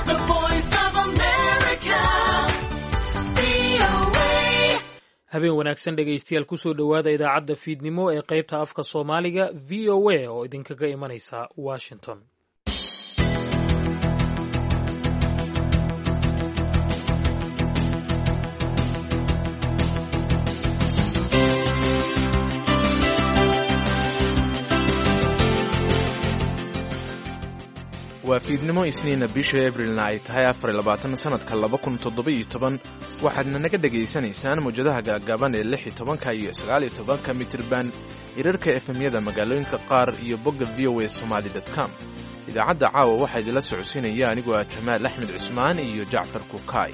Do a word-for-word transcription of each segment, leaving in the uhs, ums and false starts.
The Voice of America. V O A. habeen wanaagsan dhegaystayaal kusoo dhowaada idaacadda fiidnimo ee qaybta afka soomaaliga v o a oo idinkaga imanaysa washington. waa fiidnimo isniina bisha abrilna ay tahay afar iyo labaatan sanadka laba kun toddoba iyo toban waxaadna naga dhegaysanaysaan mawjadaha gaagaaban ee lix iyo tobanka iyo sagaal iyo tobanka mitirban hirarka efemyada magaalooyinka qaar iyo bogga v o a somali dot com. idaacadda caawa waxaa idinla socodsiinaya anigoo ah jamaal axmed cusmaan iyo jacfar kukaay.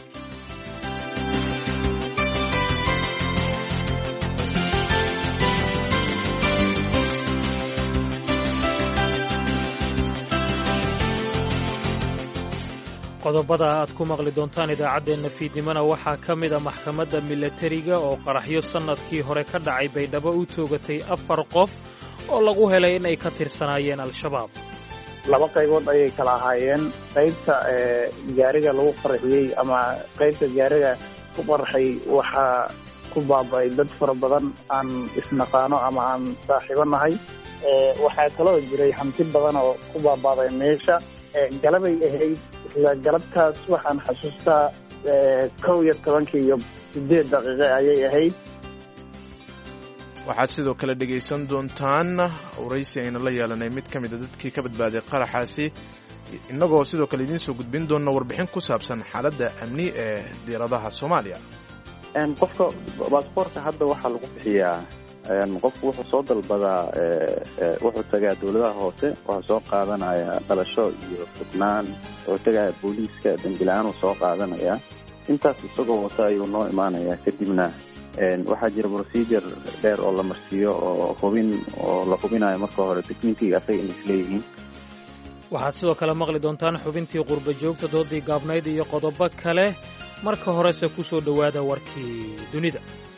qodobada aad ku maqli doontaan idaacaddeenna fiidnimona waxaa ka mid a maxkamadda milatariga oo qaraxyo sannadkii hore ka dhacay baydhabo u toogatay afar qof oo lagu helay inay ka tirsanaayeen al-shabaab. laba qaybood ayay kala ahaayeen. qaybta gaariga lagu qarxiyey ama qaybta gaariga ku qarxay waxaa ku baaba'ay dad fara badan aan isnaqaano ama aan saaxiibo nahay. waxaa kaloo jiray hanti badan oo ku baaba'day meesha. galabay ahayd isla galabtaas waxaan xasuustaa kow iyo tobankii iyo sideed daqiiqe ayay ahayd. waxaad sidoo kale dhegaysan doontaan waraysi aynu la yeelanay mid ka mida dadkii ka badbaaday qaraxaasi innagoo sidoo kale idiin soo gudbin doona warbixin ku saabsan xaaladda amni ee diiradaha soomaaliya. qofka baasboorka hadda waxaa lagu bixiyaa qofku wuxuu soo dalbadaa wuxuu tagaa dawladaha hoose wuxuu soo qaadanaya dhalasho iyo sugnaan wuxuu tagaya booliiska dambilaan uu soo qaadanaya intaas isagoo wata ayuu noo imaanaya kadibna waxaa jira procedure dheer oo la marsiiyo oo hubin oo la hubinayo marka hore dokumentiga asaga inay isleeyihiin. waxaad sidoo kale maqli doontaan xubintii qurba joogta doodii gaabnayd iyo qodobo kale. marka horese ku soo dhowaada warkii dunida.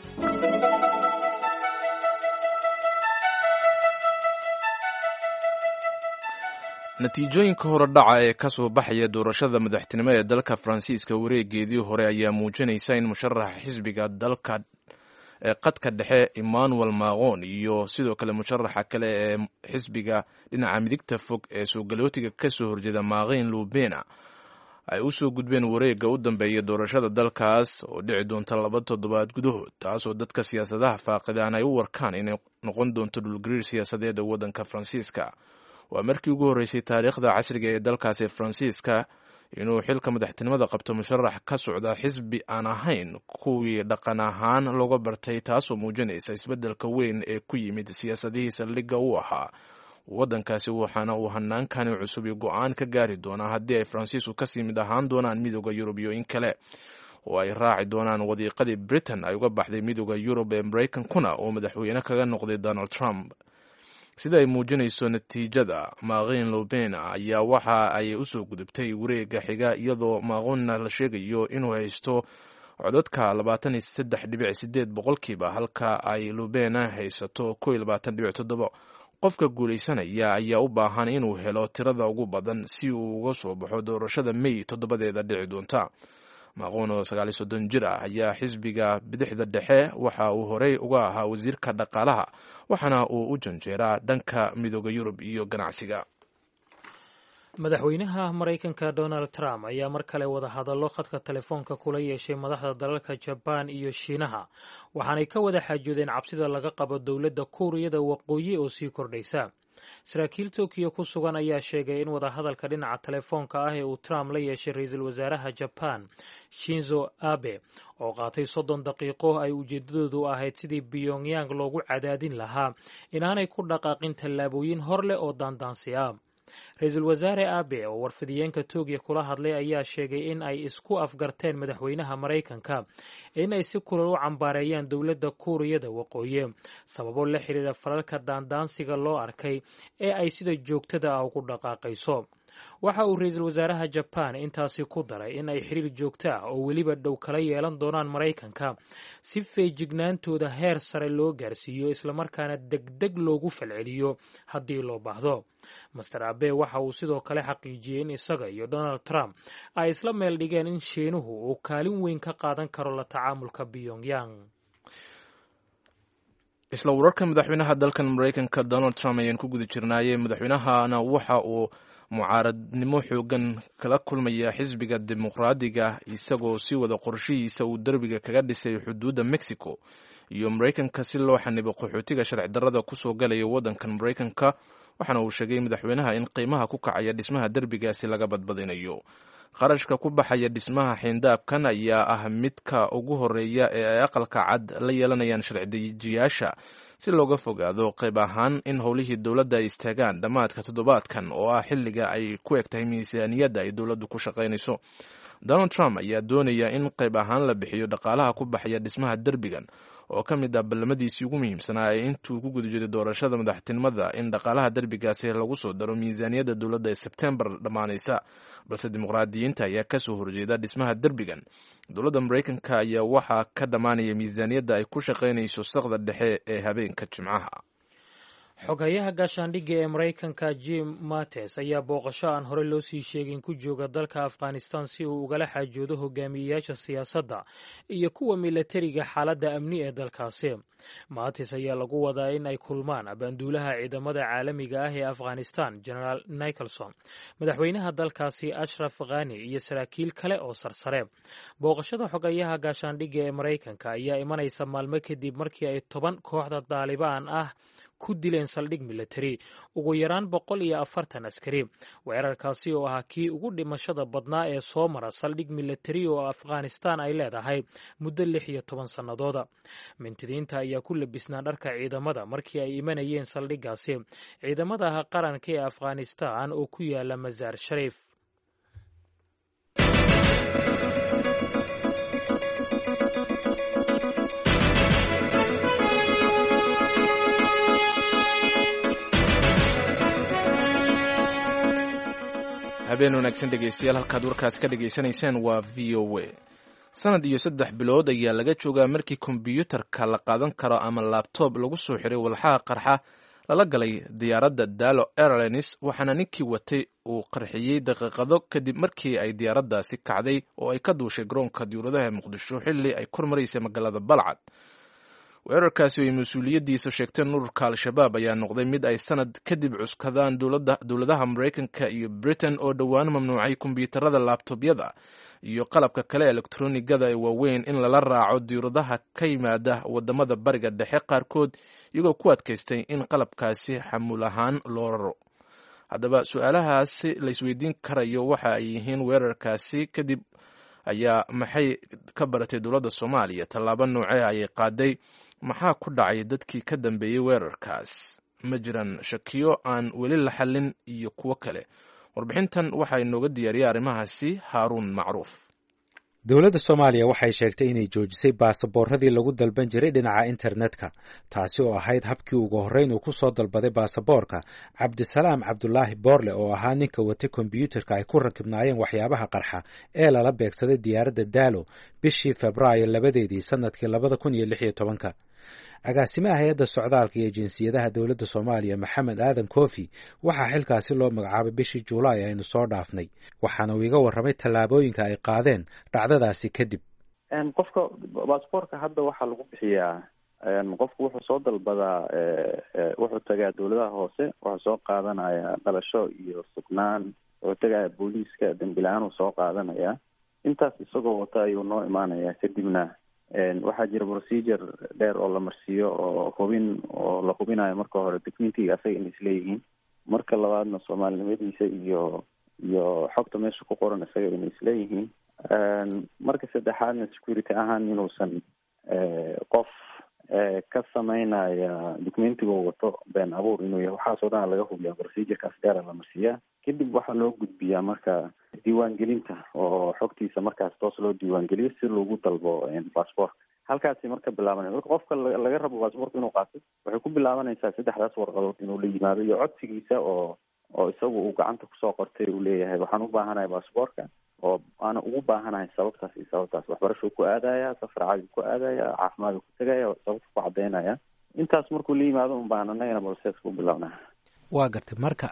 natiijooyinka hore dhaca ee ka soo baxaya doorashada madaxtinimo ee dalka faransiiska wareegeedii hore ayaa muujinaysa in musharaxa xisbiga dalka ee qadka dhexe emmanuel macron iyo sidoo kale musharaxa kale ee xisbiga dhinaca midigta fog ee soogalootiga ka soo horjeeda Marine Le Pen ay u soo gudbeen wareegga u dambeeya doorashada dalkaas oo dhici doonta laba toddobaad gudahood, taasoo dadka siyaasadaha faaqidaan ay u warkaan inay noqon doonto dhulgariir siyaasadeed ee waddanka faransiiska. waa markii ugu horreysay taariikhda casriga ee dalkaasi faransiiska inuu xilka madaxtinimada qabto musharax ka socda xisbi aan ahayn kuwii dhaqan ahaan looga bartay, taasoo muujinaysa isbeddelka weyn ee ku yimid siyaasadihii saldhigga u ahaa waddankaasi, waxaana uu hanaankani cusub iyo go-aan ka gaari doonaa haddii ay faransiisku kasii mid ahaan doonaan midooda yurub iyo in kale oo ay raaci doonaan wadiiqadii britain ay uga baxday midooda yurub ee maraykankuna oo madaxweyne kaga noqday donald trump. sida ay muujinayso natiijada, Marine Le Pen ayaa waxa ay u soo gudubtay wareegga xiga iyadoo Macron la sheegayo inuu haysto codadka labaatan iyo saddex dhibic sideed boqolkiiba halka ay Le Pen haysato kow iyo labaatan dhibic toddoba. qofka guulaysanaya ayaa u baahan inuu helo tirada ugu badan si uu uga soo baxo doorashada May toddobadeeda dhici doonta. Macron oo sagaal iyo soddon jir ah ayaa xisbiga bidixda dhexe waxa uu horey uga ahaa wasiirka dhaqaalaha, waxaana uu u janjeeraa dhanka midooda yurub iyo ganacsiga. madaxweynaha maraykanka donald trump ayaa mar kale wada hadallo khadka telefoonka kula yeeshay madaxda dalalka jabaan iyo shiinaha, waxaanay ka wada xaajoodeen cabsida laga qabo dowladda kuuriyada waqooyi oo sii kordhaysa. saraakiil Tokyo ku sugan ayaa sheegay in wadahadalka dhinaca telefoonka ah ee uu Trump la yeeshay ra-iisul wasaaraha Japan Shinzo Abe oo qaatay soddon daqiiqo ay ujeedadoodu ahayd sidii Pyongyang loogu cadaadin lahaa inaanay ku dhaqaaqin tallaabooyin hor leh oo daandaansi ah. ra-iisul wasaare Abe oo warfidiyeenka Tokyo kula hadlay ayaa sheegay in ay isku afgarteen madaxweynaha Maraykanka in ay si kulul u cambaareeyaan dowladda Kuuriyada Waqooyi sababo la xiriira falalka daandaansiga loo arkay ee ay sida joogtada ah ugu dhaqaaqayso. waxa uu ra-iisul wasaaraha jabaan intaasi ku daray in ay xiriir joogto ah oo weliba dhow kala yeelan doonaan maraykanka si feejignaantooda heer sare loo gaarsiiyo islamarkaana degdeg loogu falceliyo haddii loo baahdo. master abe waxa uu sidoo kale xaqiijiyey in isaga iyo donald trump ay isla meel dhigeen in shiinuhu uu kaalin weyn ka qaadan karo la tacaamulka pyongyang. isla wararka madaxweynaha dalkan maraykanka donald trump ayaan ku guda jirnaayey. madaxweynahana waxa uu mucaaradnimo xoogan kala kulmaya xisbiga dimuqraadiga isagoo si wada qorshihiisa uu derbiga kaga dhisay xuduudda mexico iyo maraykanka si loo xanibo qaxootiga sharci darrada kusoo galaya waddankan maraykanka. waxaana uu sheegay madaxweynaha in qiimaha ku kacaya dhismaha derbigaasi laga badbadinayo. qarashka ku baxaya dhismaha xiindaabkan ayaa ah midka ugu horeeya ee ay aqalka cad la yeelanayaan sharci dejiyaasha si looga fogaado qayb ahaan in howlihii dowladda ay istaagaan dhammaadka toddobaadkan oo ah xilliga ay ku eg tahay miisaaniyadda ay dowladdu ku shaqaynayso. donald trump ayaa doonaya in qayb ahaan la bixiyo dhaqaalaha ku baxaya dhismaha derbigan oo ka mid ah ballamadiisii ugu muhiimsanaa ee intuu ku guda jiray doorashada madaxtinimada in dhaqaalaha derbigaasi lagu soo daro miisaaniyadda dowladda ee sebtembar dhammaanaysa. balse dimuqraadiyiinta ayaa kasoo horjeeda dhismaha derbigan. dowladda maraykanka ayaa waxaa ka dhammaanaya miisaaniyadda ay ku shaqaynayso saqda dhexe ee habeenka jimcaha. xogayaha gaashaandhigga ee maraykanka jim mattis ayaa booqasho aan hore loo sii sheegin ku jooga dalka afghanistan si uu ugala xaajoodo hogaamiyeyaasha siyaasadda iyo kuwa milatariga xaaladda amni ee dalkaasi. mattis ayaa lagu wadaa in ay kulmaan abaanduulaha ciidamada caalamiga ah ee afghanistan genaraal nicholson, madaxweynaha dalkaasi ashraf khani iyo saraakiil kale oo sarsare. booqashada xogayaha gaashaandhigga ee maraykanka ayaa imanaysa maalmo kadib markii ay toban kooxda daalibaan ah ku dileen saldhig milatari, ugu yaraan boqol iyo afartan askari. weerarkaasi oo ahaa kii ugu dhimashada badnaa ee soo mara saldhig milatari oo afghanistan ay leedahay muddo lix iyo toban sannadooda. mintidiinta ayaa ku labisnaa dharka ciidamada markii ay imanayeen saldhiggaasi ciidamadaha qaranka ee afghanistan oo ku yaala masaar shariif. habeen wanaagsan dhegeystayaal, halkaad warkaas ka dhegaysanaysaan waa v o a. sanad iyo saddex bilood ayaa laga joogaa markii kombyuutarka la qaadan karo ama labtob lagu soo xiray walxaha qarxa lala galay diyaaradda dalo airlines, waxaana ninkii watay uu qarxiyey daqiiqado kadib markii ay diyaaraddaasi kacday oo ay ka duushay garoonka diyuuradaha muqdisho xilli ay kor maraysay magaalada balcad. weerarkaasi oo ay mas-uuliyaddiisa sheegteen ururka al-shabaab ayaa noqday mid ay sanad kadib cuskadaan dowladaha maraykanka iyo britain oo dhowaan mamnuucay kombyuutarada laabtobyada iyo qalabka kale elektroonigada ee waaweyn in lala raaco diyuuradaha ka yimaada wadamada bariga dhexe qaarkood, iyagoo ku adkaystay in qalabkaasi xamuul ahaan loo raro. haddaba su-aalahaasi la isweydiin karayo waxa ay yihiin weerarkaasi kadib ayaa maxay ka baratay dowladda soomaaliya, tallaabo noocee ayay qaaday, maxaa ku dhacay dadkii ka dambeeyey weerarkaas, ma jiraan shakiyo aan weli la xallin iyo kuwo kale. warbixintan waxaa inooga diyaariyay arrimahaasi haaruun macruuf. dowladda soomaaliya waxay sheegtay inay joojisay baasaboorradii lagu dalban jiray dhinaca internetka, taasi oo ahayd habkii ugu horreyn uu ku soo dalbaday baasaboorka cabdisalaam cabdulaahi boorle oo ahaa ninka watay kombyuutarka ay ku rakibnaayeen waxyaabaha qarxa ee lala beegsaday diyaaradda daalo bishii febraayo labadeedii sanadkii labada kun iyo lix iyo tobanka. agaasimaha hay-adda socdaalka iyo jinsiyadaha dowladda soomaaliya maxamed aadan koofi waxaa xilkaasi loo magacaabay bishii juulaay aynu soo dhaafnay, waxaana uu iga warramay tallaabooyinka ay qaadeen dhacdadaasi kadib. qofka baasboorka hadda waxaa lagu bixiyaa qofku wuxuu soo dalbadaa wuxuu tagaa dowladaha hoose, wuxuu soo qaadanaya dhalasho iyo sugnaan, wuxuu tagaya booliiska, dambilaan uu soo qaadanaya. intaas isagoo wata ayuu noo imaanaya. kadibna waxaa jira procedure dheer oo la marsiiyo oo hubin oo la hubinayo marka hore documentiga asaga inay isleeyihiin, marka labaadna soomaalinimadiisa iyo iyo xogta meesha ku qoran isaga inay isleeyihiin, marka saddexaadna security ahaan inuusan qof ka sameynaya documentiga wato been abuur inuu yahay. waxaasoo dhan laga hubiyaa, procedurekaas dheera la marsiiyaa. kadib waxaa loo gudbiyaa marka diiwaangelinta oo xogtiisa markaas toos loo diiwaangeliyo si loogu dalbo baasboorka. halkaasi marka bilaabanay marka qofka laga rabo baasboorka inuu qaato waxay ku bilaabanaysaa saddexdaas warqadood inuu la yimaado iyo codsigiisa oo oo isagu uu gacanta kusoo qortay uu leeyahay waxaan u baahanahay baasboorka oo aana ugu baahanahay sababtaas iyo sababtaas, waxbarashuu ku aadaya, safar caadi ku aadaya, caafimaadu ku tegaya, sababta ku cadaynaya. intaas markuu la yimaado un baan anagana processka u bilaabnaa. waa gartay marka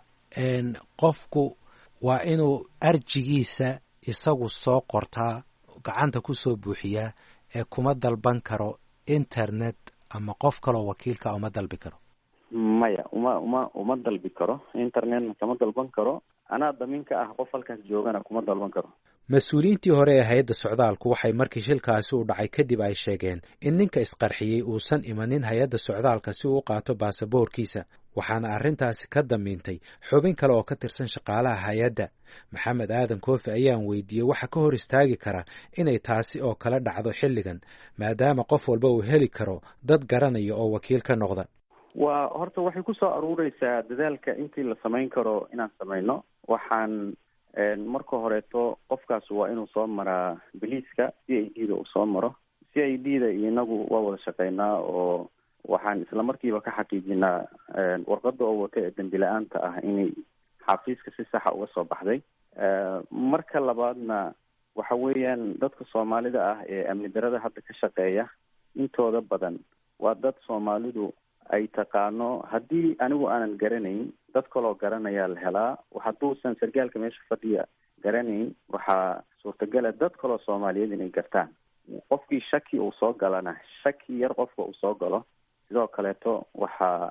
qofku waa inuu arjigiisa isagu soo qortaa, gacanta kusoo buuxiyaa, ee kuma dalban karo internet ama qof kaloo wakiilka uma dalbi karo? maya uma uma uma dalbi karo internetna kama dalban karo, anaa daminka ah qof halkaas joogana kuma dalban karo. mas-uuliyiintii hore ee hay-adda socdaalku waxay markii shilkaasi u dhacay kadib ay sheegeen in ninka isqarxiyey uusan imanin hay-adda socdaalka si uu u qaato baasaboorkiisa, waxaana arrintaasi ka damiintay xubin kale oo ka tirsan shaqaalaha hay-adda. maxamed aadan koofi ayaan weydiiyey waxa ka hor istaagi kara inay taasi oo kala dhacdo xilligan, maadaama qof walba uu heli karo dad garanaya oo wakiil ka noqda. waa horta waxay kusoo aruureysaa dadaalka intii la samayn karo inaan samayno. waxaan marka horeeto qofkaas waa inuu soo maraa biliiska, c i d da uu soo maro. c i d da iyo inagu waa wada shaqeynaa oo waxaan isla markiiba ka xaqiijinaa warqada oo wata ee dembi la-aanta ah inay xafiiska si saxa uga soo baxday. marka labaadna waxa weeyaan dadka soomaalida ah ee amni darada hadda ka shaqeeya intooda badan waa dad soomaalidu ay taqaano. haddii anigu aanan garanayn, dad kaloo garanayaa la helaa. hadduusan sargaalka meesha fadhiya garanayn, waxaa suurtagala dad kaloo soomaaliyeed inay gartaan. qofkii shaki uu soo galana, shaki yar qofka uu soo galo, sidoo kaleeto waxaa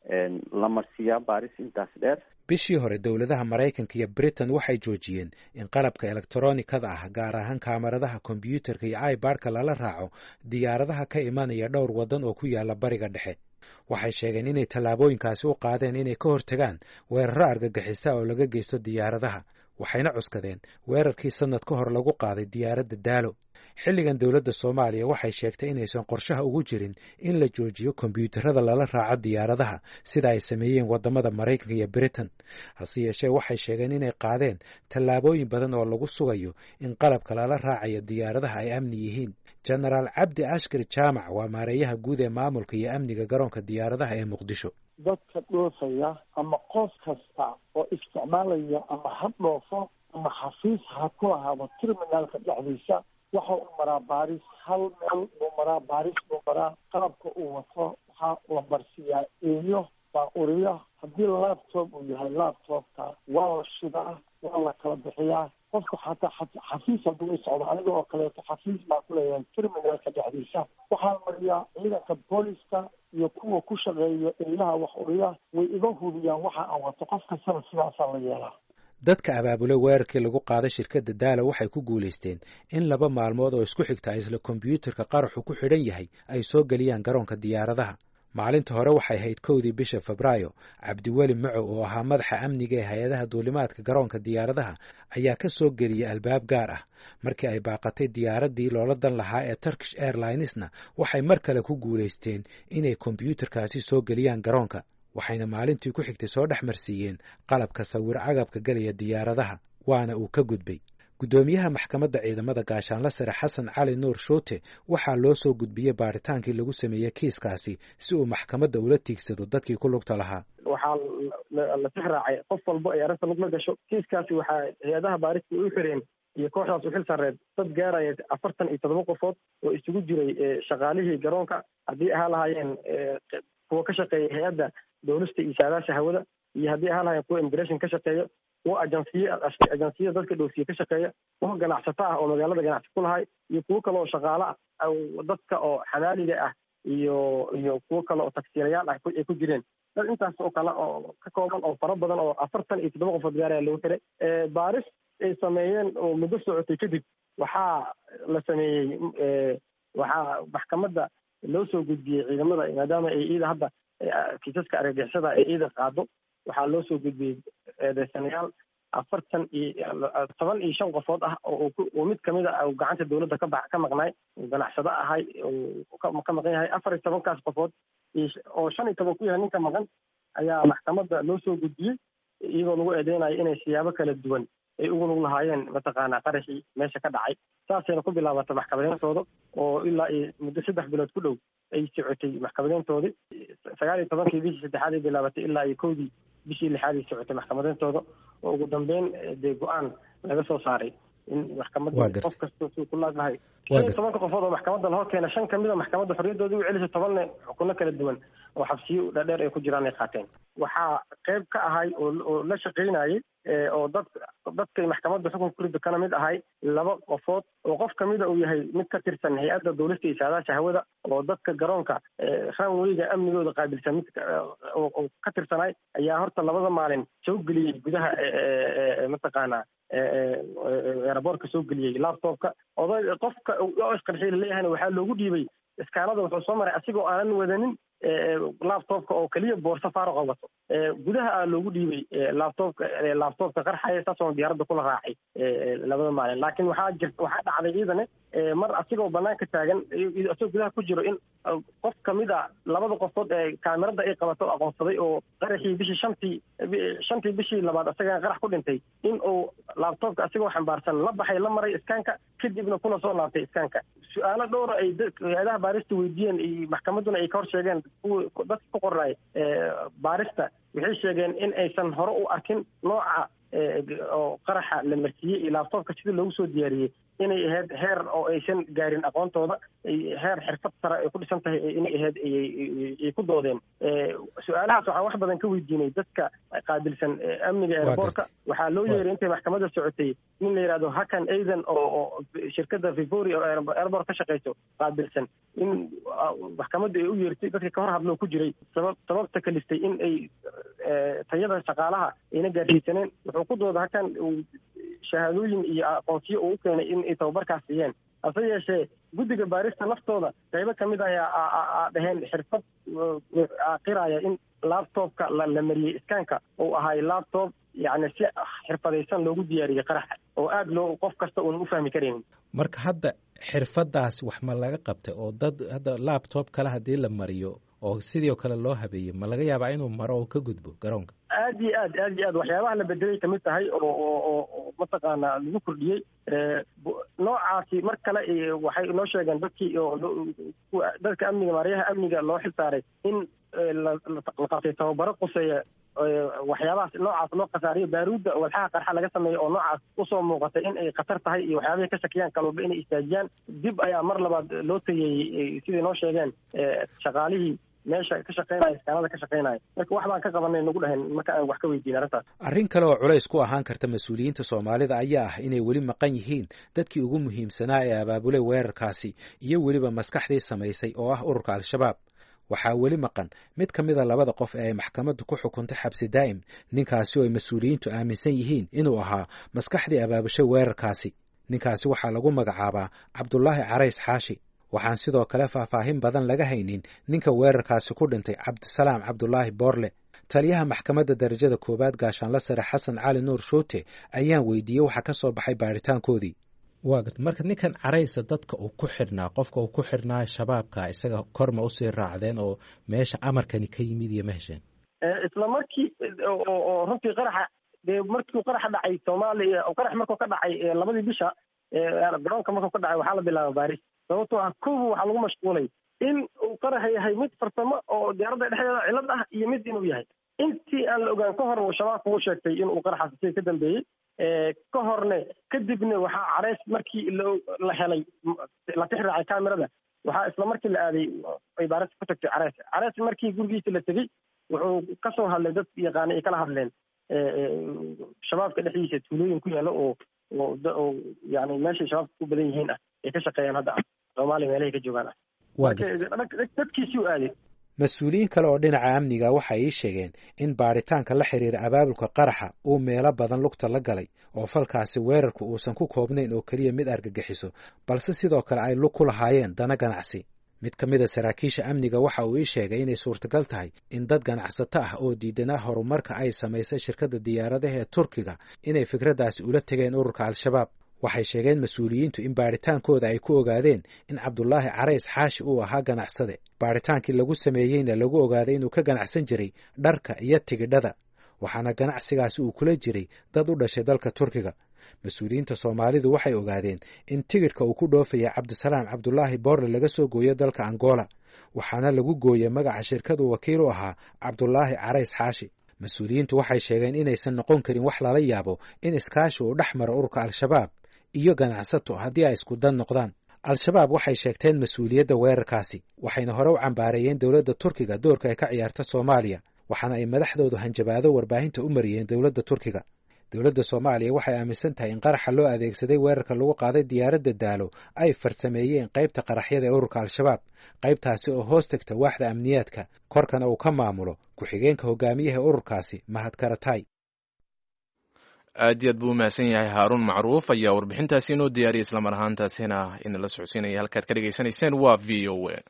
la marsiiyaa baaris intaas dheer. bishii hore dowladaha maraykanka iyo britain waxay joojiyeen in qalabka elektronikada ah, gaar ahaan kaamaradaha kombyuutarka iyo ibarka lala raaco diyaaradaha ka imanaya dhowr waddan oo ku yaala bariga dhexe. waxay sheegeen inay tallaabooyinkaasi u qaadeen inay ka hortagaan weeraro argagixisa oo laga geysto diyaaradaha, waxayna cuskadeen weerarkii sanad ka hor lagu qaaday diyaaradda daalo. xilligan dowladda soomaaliya waxay sheegtay inaysan qorshaha ugu jirin in la joojiyo kombyuutarada lala raaco diyaaradaha sida ay sameeyeen wadamada maraykanka iyo britain. hase yeeshee waxay sheegeen inay qaadeen tallaabooyin badan oo lagu sugayo in qalabka lala raacayo diyaaradaha ay amni yihiin. genaraal cabdi ashkar jaamac waa maareeyaha guud ee maamulka iyo amniga garoonka diyaaradaha ee muqdisho. dadka dhoofaya ama qof kasta oo isticmaalaya ama ha dhoofo ama xafiis ha ku lahaado terminaalka dhexdiisa, waxa uu maraa baaris. hal meel buu maraa baaris buu maraa. qalabka uu wato waxaa la marsiiyaa eeyo baa uriya. haddii laptop uu yahay laptopka waa la shidaa, waa la kala bixiyaa. qofka xataa xafiis hadduu i socdo, aniga oo kaleeto xafiis baa ku leeyahay terminaalka dhexdiisa, waxaa mariyaa ciidanka booliska iyo kuwa ku shaqeeya eeyaha wax uriya, way iga hubiyaan waxa aan wato. qof kastana sidaasaa la yeelaa. dadka abaabulay weerarkii lagu qaaday shirkadda daalo waxay ku guulaysteen in laba maalmood oo isku xigta isla kombyuutarka qaraxu ku xidhan yahay ay soo geliyaan garoonka diyaaradaha. maalinta hore waxay ahayd kowdii bisha febraayo. cabdiweli macow oo ahaa madaxa amniga ee hay-adaha duulimaadka garoonka diyaaradaha ayaa ka soo geliyay albaab gaar ah. markii ay baaqatay diyaaraddii loola dan lahaa ee turkish airlinesna waxay mar kale ku guulaysteen inay kombyuutarkaasi soo geliyaan garoonka, waxayna maalintii ku xigtay soo dhex marsiiyeen qalabka sawir cagabka gelaya diyaaradaha, waana uu ka gudbay. guddoomiyaha maxkamadda ciidamada gaashaanla sare xasan cali nuur shuute waxaa loo soo gudbiyey baaritaankii lagu sameeyey kiiskaasi si uu maxkamadda ula tiigsado dadkii ku lugta lahaa. waxaa la tix raacay qof walbo ay arrinta lugla gasho. kiiskaasi waxaa hay-adaha baarista u xireen iyo kooxdaas u xil saareed dad gaaraya afartan iyo toddoba qofood oo isugu jiray shaqaalihii garoonka, haddii ahaa lahaayeen kuwa ka shaqeeya hay-adda dowlista iyo saadaasha hawada, iyo haddii ahaa lahaayeen kuwa immigration ka shaqeeya, kuwa ajansiye ajansiyada dadka dhoofsiye ka shaqeeya, kuwa ganacsato ah oo magaalada ganacsi ku lahay, iyo kuwo kale oo shaqaale ah dadka oo xamaaliga ah, iyo iyo kuwo kale oo tagsiilayaal ah ay ku jireen. dad intaas oo kale oo ka kooban oo fara badan oo afartan iyo toddoba qofood gaaraya lagu xiray. baaris ay sameeyeen oo muddo socotay kadib waxaa la sameeyey waxaa maxkamadda loo soo gudbiyey ciidamada, maadaama ay iida hadda kiisaska argagixisada ay iida qaado, waxaa loo soo gudbiyey eedeysanayaal afartan iyo toban iyo shan qofood ah oo mid kamid a gacanta dowladda ka ka maqnaay, ganacsado ahay ka maqan yahay. afar iyo tobankaas qofood oo shan iyo toban ku yahay ninka maqan ayaa maxkamadda loo soo gudbiyey, iyagoo lagu eedeynayo inay siyaabo kala duwan ay ugu lug lahaayeen mataqaanaa qaraxii meesha ka dhacay. saasayna ku bilaabata maxkamadeyntooda oo ilaa iyo muddo saddex bilood ku dhow ay socotay maxkamadeyntoodii. sagaal iyo tobankii bishii saddexaad ay bilaabatay ilaa iyo kowdii bishii lixaad ay socotay maxkamadeyntooda oo ugu dambeyn dee go-aan laga soo saaray in maxkamadda qof kasta suu ku laagnahay shan iyo tobanka qofood oo maxkamadda lahor keena shan kamid a maxkamadda xorriyadoodii u celisay tobanna xukuno kala duwan oo xabsiyo dhaadheer ay ku jiraan ay qaateen. waxaa qayb ka ahay oo oo la shaqaynayay oo dad dadkay maxkamadda xukunka kurida kana mid ahay laba qofood oo qof kamida uu yahay mid ka tirsan hay-adda dowlasta iyo saadaasha hawada oo dadka garoonka ranwayga amnigooda qaabilsan mid oo ka tirsanay ayaa horta labada maalin soo geliyey gudaha mataqaanaa eraboorka soo geliyey laptopka oday qofka oo isqarxiy laleeyahayna waxaa loogu dhiibay iskaanada wuxuu soo maray asigoo aanan wadanin laptopka oo keliya boorso faaruqa wato gudaha aa loogu dhiibay laptopka laptopka qarxaya saasoo diyaaradda kula raacay labada maalin laakiin waxaa jirta waxaa dhacday ciidane mar asigoo banaanka taagan asagoo gudaha ku jiro in qof kamid a labada qofood ee kaamirada ay qabato aqoonsaday oo qaraxii bishii shantii shantii bishii labaad asagaa qarax ku dhintay in uu laptopka asigoo xambaarsan la baxay la maray iskaanka kadibna kuna soo laabtay iskaanka su-aalo dhowra ay hay-adaha baarista weydiiyeen iyo maxkamadduna ay ka hor sheegeen dadka ku qornay baarista waxay sheegeen in aysan hore u arkin nooca oo qaraxa la marsiiyey iyo laptopka sida loogu soo diyaariyey inay ahayd heer oo aysan gaarin aqoontooda heer xirfad sare ay ku dhisan tahay inay ahayd ay ku doodeen su-aalahaas waxaan wax badan ka weydiinay dadka qaabilsan amniga airboortka waxaa loo yeeray intay maxkamadda socotay nin la yidhahdo hakan aidan oo shirkadda vivori oo airboort ka shaqeyso qaabilsan in maxkamadda ay u yeertay dadka ka hor hadloo ku jiray sabab sababta kalistay in ay tayada shaqaalaha ayna gaarsiisaneen wuxuu ku dooda hakan shahaadooyin iyo aqoonsiyo uu u keenay in ay tababarkaas siiyeen hase yeeshee guddiga baarista naftooda qaybo kamid ayaa dhaheen xirfad qiraya in laptopka la mariyey iskaanka uu ahay laptop yacni si xirfadaysan loogu diyaariyey qaraxa oo aada loo qof kasta uuna u fahmi karaynin. marka hadda xirfadaas wax ma laga qabtay oo dad hadda laptop kale haddii la mariyo oo sidii oo kale loo habeeyey ma laga yaabaa inuu maro oo ka gudbo garoonka? aad iyo aad aad iyo aad waxyaabaha la bedelay kamid tahay oo oo mataqaana lagu kordhiyey noocaasi mar kale waxay noo sheegeen dadkii oo dadka amniga maaryaha amniga loo xilsaaray in la qabtay tababaro quseeya waxyaabahaas noocaas loo khasaariyo baaruudda walxaha qarxa laga sameeyo oo noocaas usoo muuqatay in ay khatar tahay iyo waxyaabahay ka shakiyaan kalwalba inay istaajiyaan dib ayaa mar labaad loo tageeyey siday noo sheegeen shaqaalihii meesha ka shaqeynaya iskaanada ka shaqeynaya marka wax baan ka qabanay nagu dhahen marka aan wax ka weydiin arrintaas. arrin kale oo culays ku ahaan karta mas-uuliyiinta soomaalida ayaa ah inay weli maqan yihiin dadkii ugu muhiimsanaa ee abaabulay weerarkaasi iyo weliba maskaxdii samaysay oo ah ururka al-shabaab. waxaa weli maqan mid ka mid a labada qof ee ay maxkamaddu ku xukuntay xabsi daa'im ninkaasi oo ay mas-uuliyiintu aaminsan yihiin inuu ahaa maskaxdii abaabushay weerarkaasi. ninkaasi waxaa lagu magacaabaa cabdulaahi carays xaashi. waxaan sidoo kale faahfaahin badan laga haynin ninka weerarkaasi ku dhintay cabdisalaam cabdulaahi boorle. taliyaha maxkamadda darajada koowaad gaashaanla sare xasan cali nuur shuute ayaan weydiiyey waxa ka soo baxay baaritaankoodii. waa garta marka ninkan caraysa dadka uu ku xidhnaa qofka uu ku xidhnaa shabaabka isaga korma usii raacdeen oo meesha amarkani ka yimid iyo ma hesheen? isla markii oo runtii qaraxa dee markii qaraxa dhacay soomaaliya qarax markuu ka dhacay labadii bisha garoonka markuu ka dhacay waxaa la bilaaba baaris sababtoo ah kow waxaa lagu mashquulay in uu qaraxa yahay mid farsamo oo diyaaradda dhexdeeda cilad ah iyo mid inuu yahay intii aan la ogaan ka hor shabaabku u sheegtay inuu qaraxaas si ka dambeeyey ka horne kadibna waxaa carays markii la helay la tix raacay kaamirada waxaa isla markii la aaday ay baarista ku tagtay carays carays markii gurigiisa la tegey wuxuu ka soo hadlay dad yaqaana ay kala hadleen shabaabka dhexdiisa tuulooyin ku yaalla oo oo yani meeshay shabaabka ku badan yihiin ah ay ka shaqeeyaan hadda soomaaliya meelahay ka joogaan ah dadkiisii u aaday. mas-uuliyiin kale oo dhinaca amniga waxay ii sheegeen in baaritaanka la xiriira abaabulka qaraxa uu meelo badan lugta la galay oo falkaasi weerarku uusan ku koobnayn oo keliya mid argagixiso balse sidoo kale ay lug ku lahaayeen dana ganacsi. mid ka mid a saraakiisha amniga waxa uu ii sheegay inay suurtagal tahay in dad ganacsato ah oo diidanaa horumarka ay samaysay shirkadda diyaaradaha ee turkiga inay fikraddaasi ula tegeen ururka al-shabaab. waxay sheegeen mas-uuliyiintu in baaritaankooda ay ku ogaadeen in cabdulaahi carays xaashi uu ahaa ganacsade. baaritaankii lagu sameeyeyna lagu ogaaday inuu ka ganacsan jiray dharka iyo tigidhada waxaana ganacsigaasi uu kula jiray dad u dhashay dalka turkiga. mas-uuliyiinta soomaalidu waxay ogaadeen in tigidhka uu ku dhoofaya cabdisalaam cabdulaahi boorle laga soo gooyo dalka angola waxaana lagu gooyey magaca shirkadu wakiil u ahaa cabdulaahi carays xaashi. mas-uuliyiintu waxay sheegeen inaysan noqon karin wax lala yaabo in iskaashi uu dhex maro ururka al-shabaab iyo ganacsato haddii ay isku dan noqdaan. al-shabaab waxay sheegteen mas-uuliyadda weerarkaasi waxayna hore u cambaareeyeen dowladda turkiga doorka ay ka ciyaarta soomaaliya, waxaana ay madaxdoodu hanjabaado warbaahinta u mariyeen dowladda turkiga. dowladda soomaaliya waxay aaminsan tahay in qaraxa loo adeegsaday weerarka lagu qaaday diyaaradda daalo ay farsameeyeen qaybta qaraxyada ee ururka al-shabaab, qaybtaasi oo hoos tagta waaxda amniyaadka, korkana uu ka maamulo ku-xigeenka hogaamiyaha ururkaasi Mahad Karatay. aad iyo aad buu umahadsan yahay haaruun macruuf ayaa warbixintaasi inoo diyaariyay islamar ahaantaasina inala socodsiinaya. halkaad ka dhegaysanayseen waa v o a.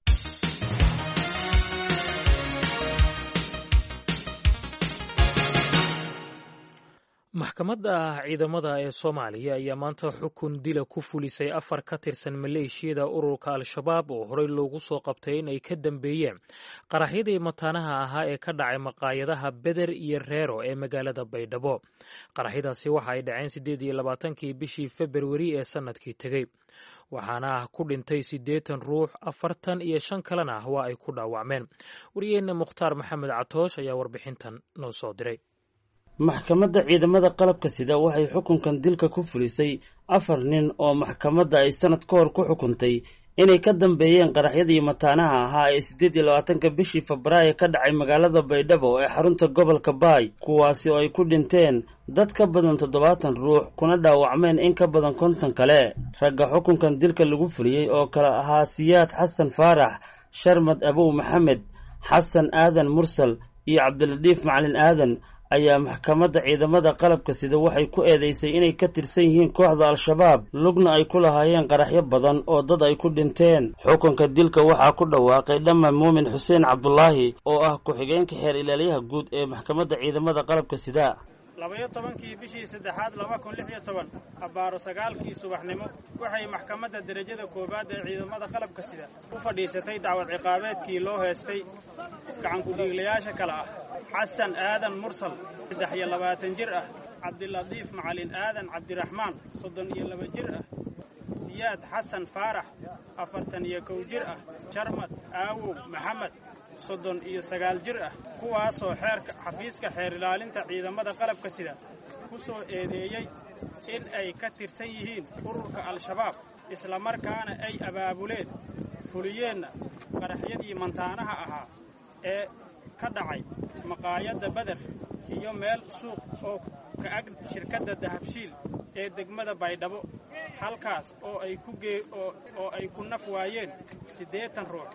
maxkamadda ciidamada ee soomaaliya ayaa maanta xukun dila ku fulisay afar ka tirsan maleeshiyada ururka al-shabaab oo horey loogu soo qabtay in ay ka dambeeyeen qaraxyadii mataanaha ahaa ee ka dhacay maqaayadaha Beder iyo Reero ee magaalada Baydhabo. qaraxyadaasi waxa ay dhaceen siddeed iyo labaatankii bishii Februari ee sanadkii tegey, waxaana ku dhintay siddeetan ruux, afartan iyo shan kalena waa ay ku dhaawacmeen. wariyeenna Mukhtaar Maxamed Catoosh ayaa warbixintan noo soo diray. maxkamadda ciidamada qalabka sida waxay xukunkan dilka ku fulisay afar nin oo maxkamadda ay sanad ka hor ku xukuntay inay ka dambeeyeen qaraxyadii mataanaha ahaa ee siddeed iyo labaatanka bishii Febraayo ka dhacay magaalada Baydhabo ee xarunta gobolka Baay, kuwaasi oo ay ku dhinteen dad ka badan toddobaatan ruux kuna dhaawacmeen in ka badan konton kale. ragga xukunkan dilka lagu fuliyey oo kala ahaa Siyaad Xasan Faarax, Sharmad Abow Maxamed, Xasan Aadan Mursal iyo Cabdiladiif Macalin Aadan ayaa maxkamadda ciidamada qalabka sida waxay ku eedeysay inay ka tirsan yihiin kooxda al-shabaab, lugna ay ku lahaayeen qaraxyo badan oo dad ay ku dhinteen. xukunka dilka waxaa ku dhawaaqay dhammaan Muumin Xuseen Cabdulaahi oo ah ku-xigeenka xeer ilaaliyaha guud ee maxkamadda ciidamada qalabka sida. labayo tobankii bishii saddexaad laba kun lix iyo toban abbaaro sagaalkii subaxnimo waxay maxkamadda derajada koowaad ee ciidamada qalabka sida u fadhiisatay dacwad ciqaabeedkii loo heestay gacanku-dhiiglayaasha kale ah xasan aadan mursal saddex iyo labaatan jir ah, cabdiladiif macalin aadan cabdiraxmaan soddon iyo laba jir ah, siyaad xasan faarax afartan iyo kow jir ah, sharmad aawow maxamed soddon iyo sagaal jir ah, kuwaasoo xeerka xafiiska xeer ilaalinta ciidamada qalabka sida ku soo eedeeyey in ay ka tirsan yihiin ururka al-shabaab, islamarkaana ay abaabuleen fuliyeenna qaraxyadii mantaanaha ahaa ee ka dhacay maqaayadda Beder iyo meel suuq oo ka ag shirkadda Dahabshiil ee degmada Baydhabo, halkaas oo ay ku gee oo ay ku naf waayeen siddeetan ruux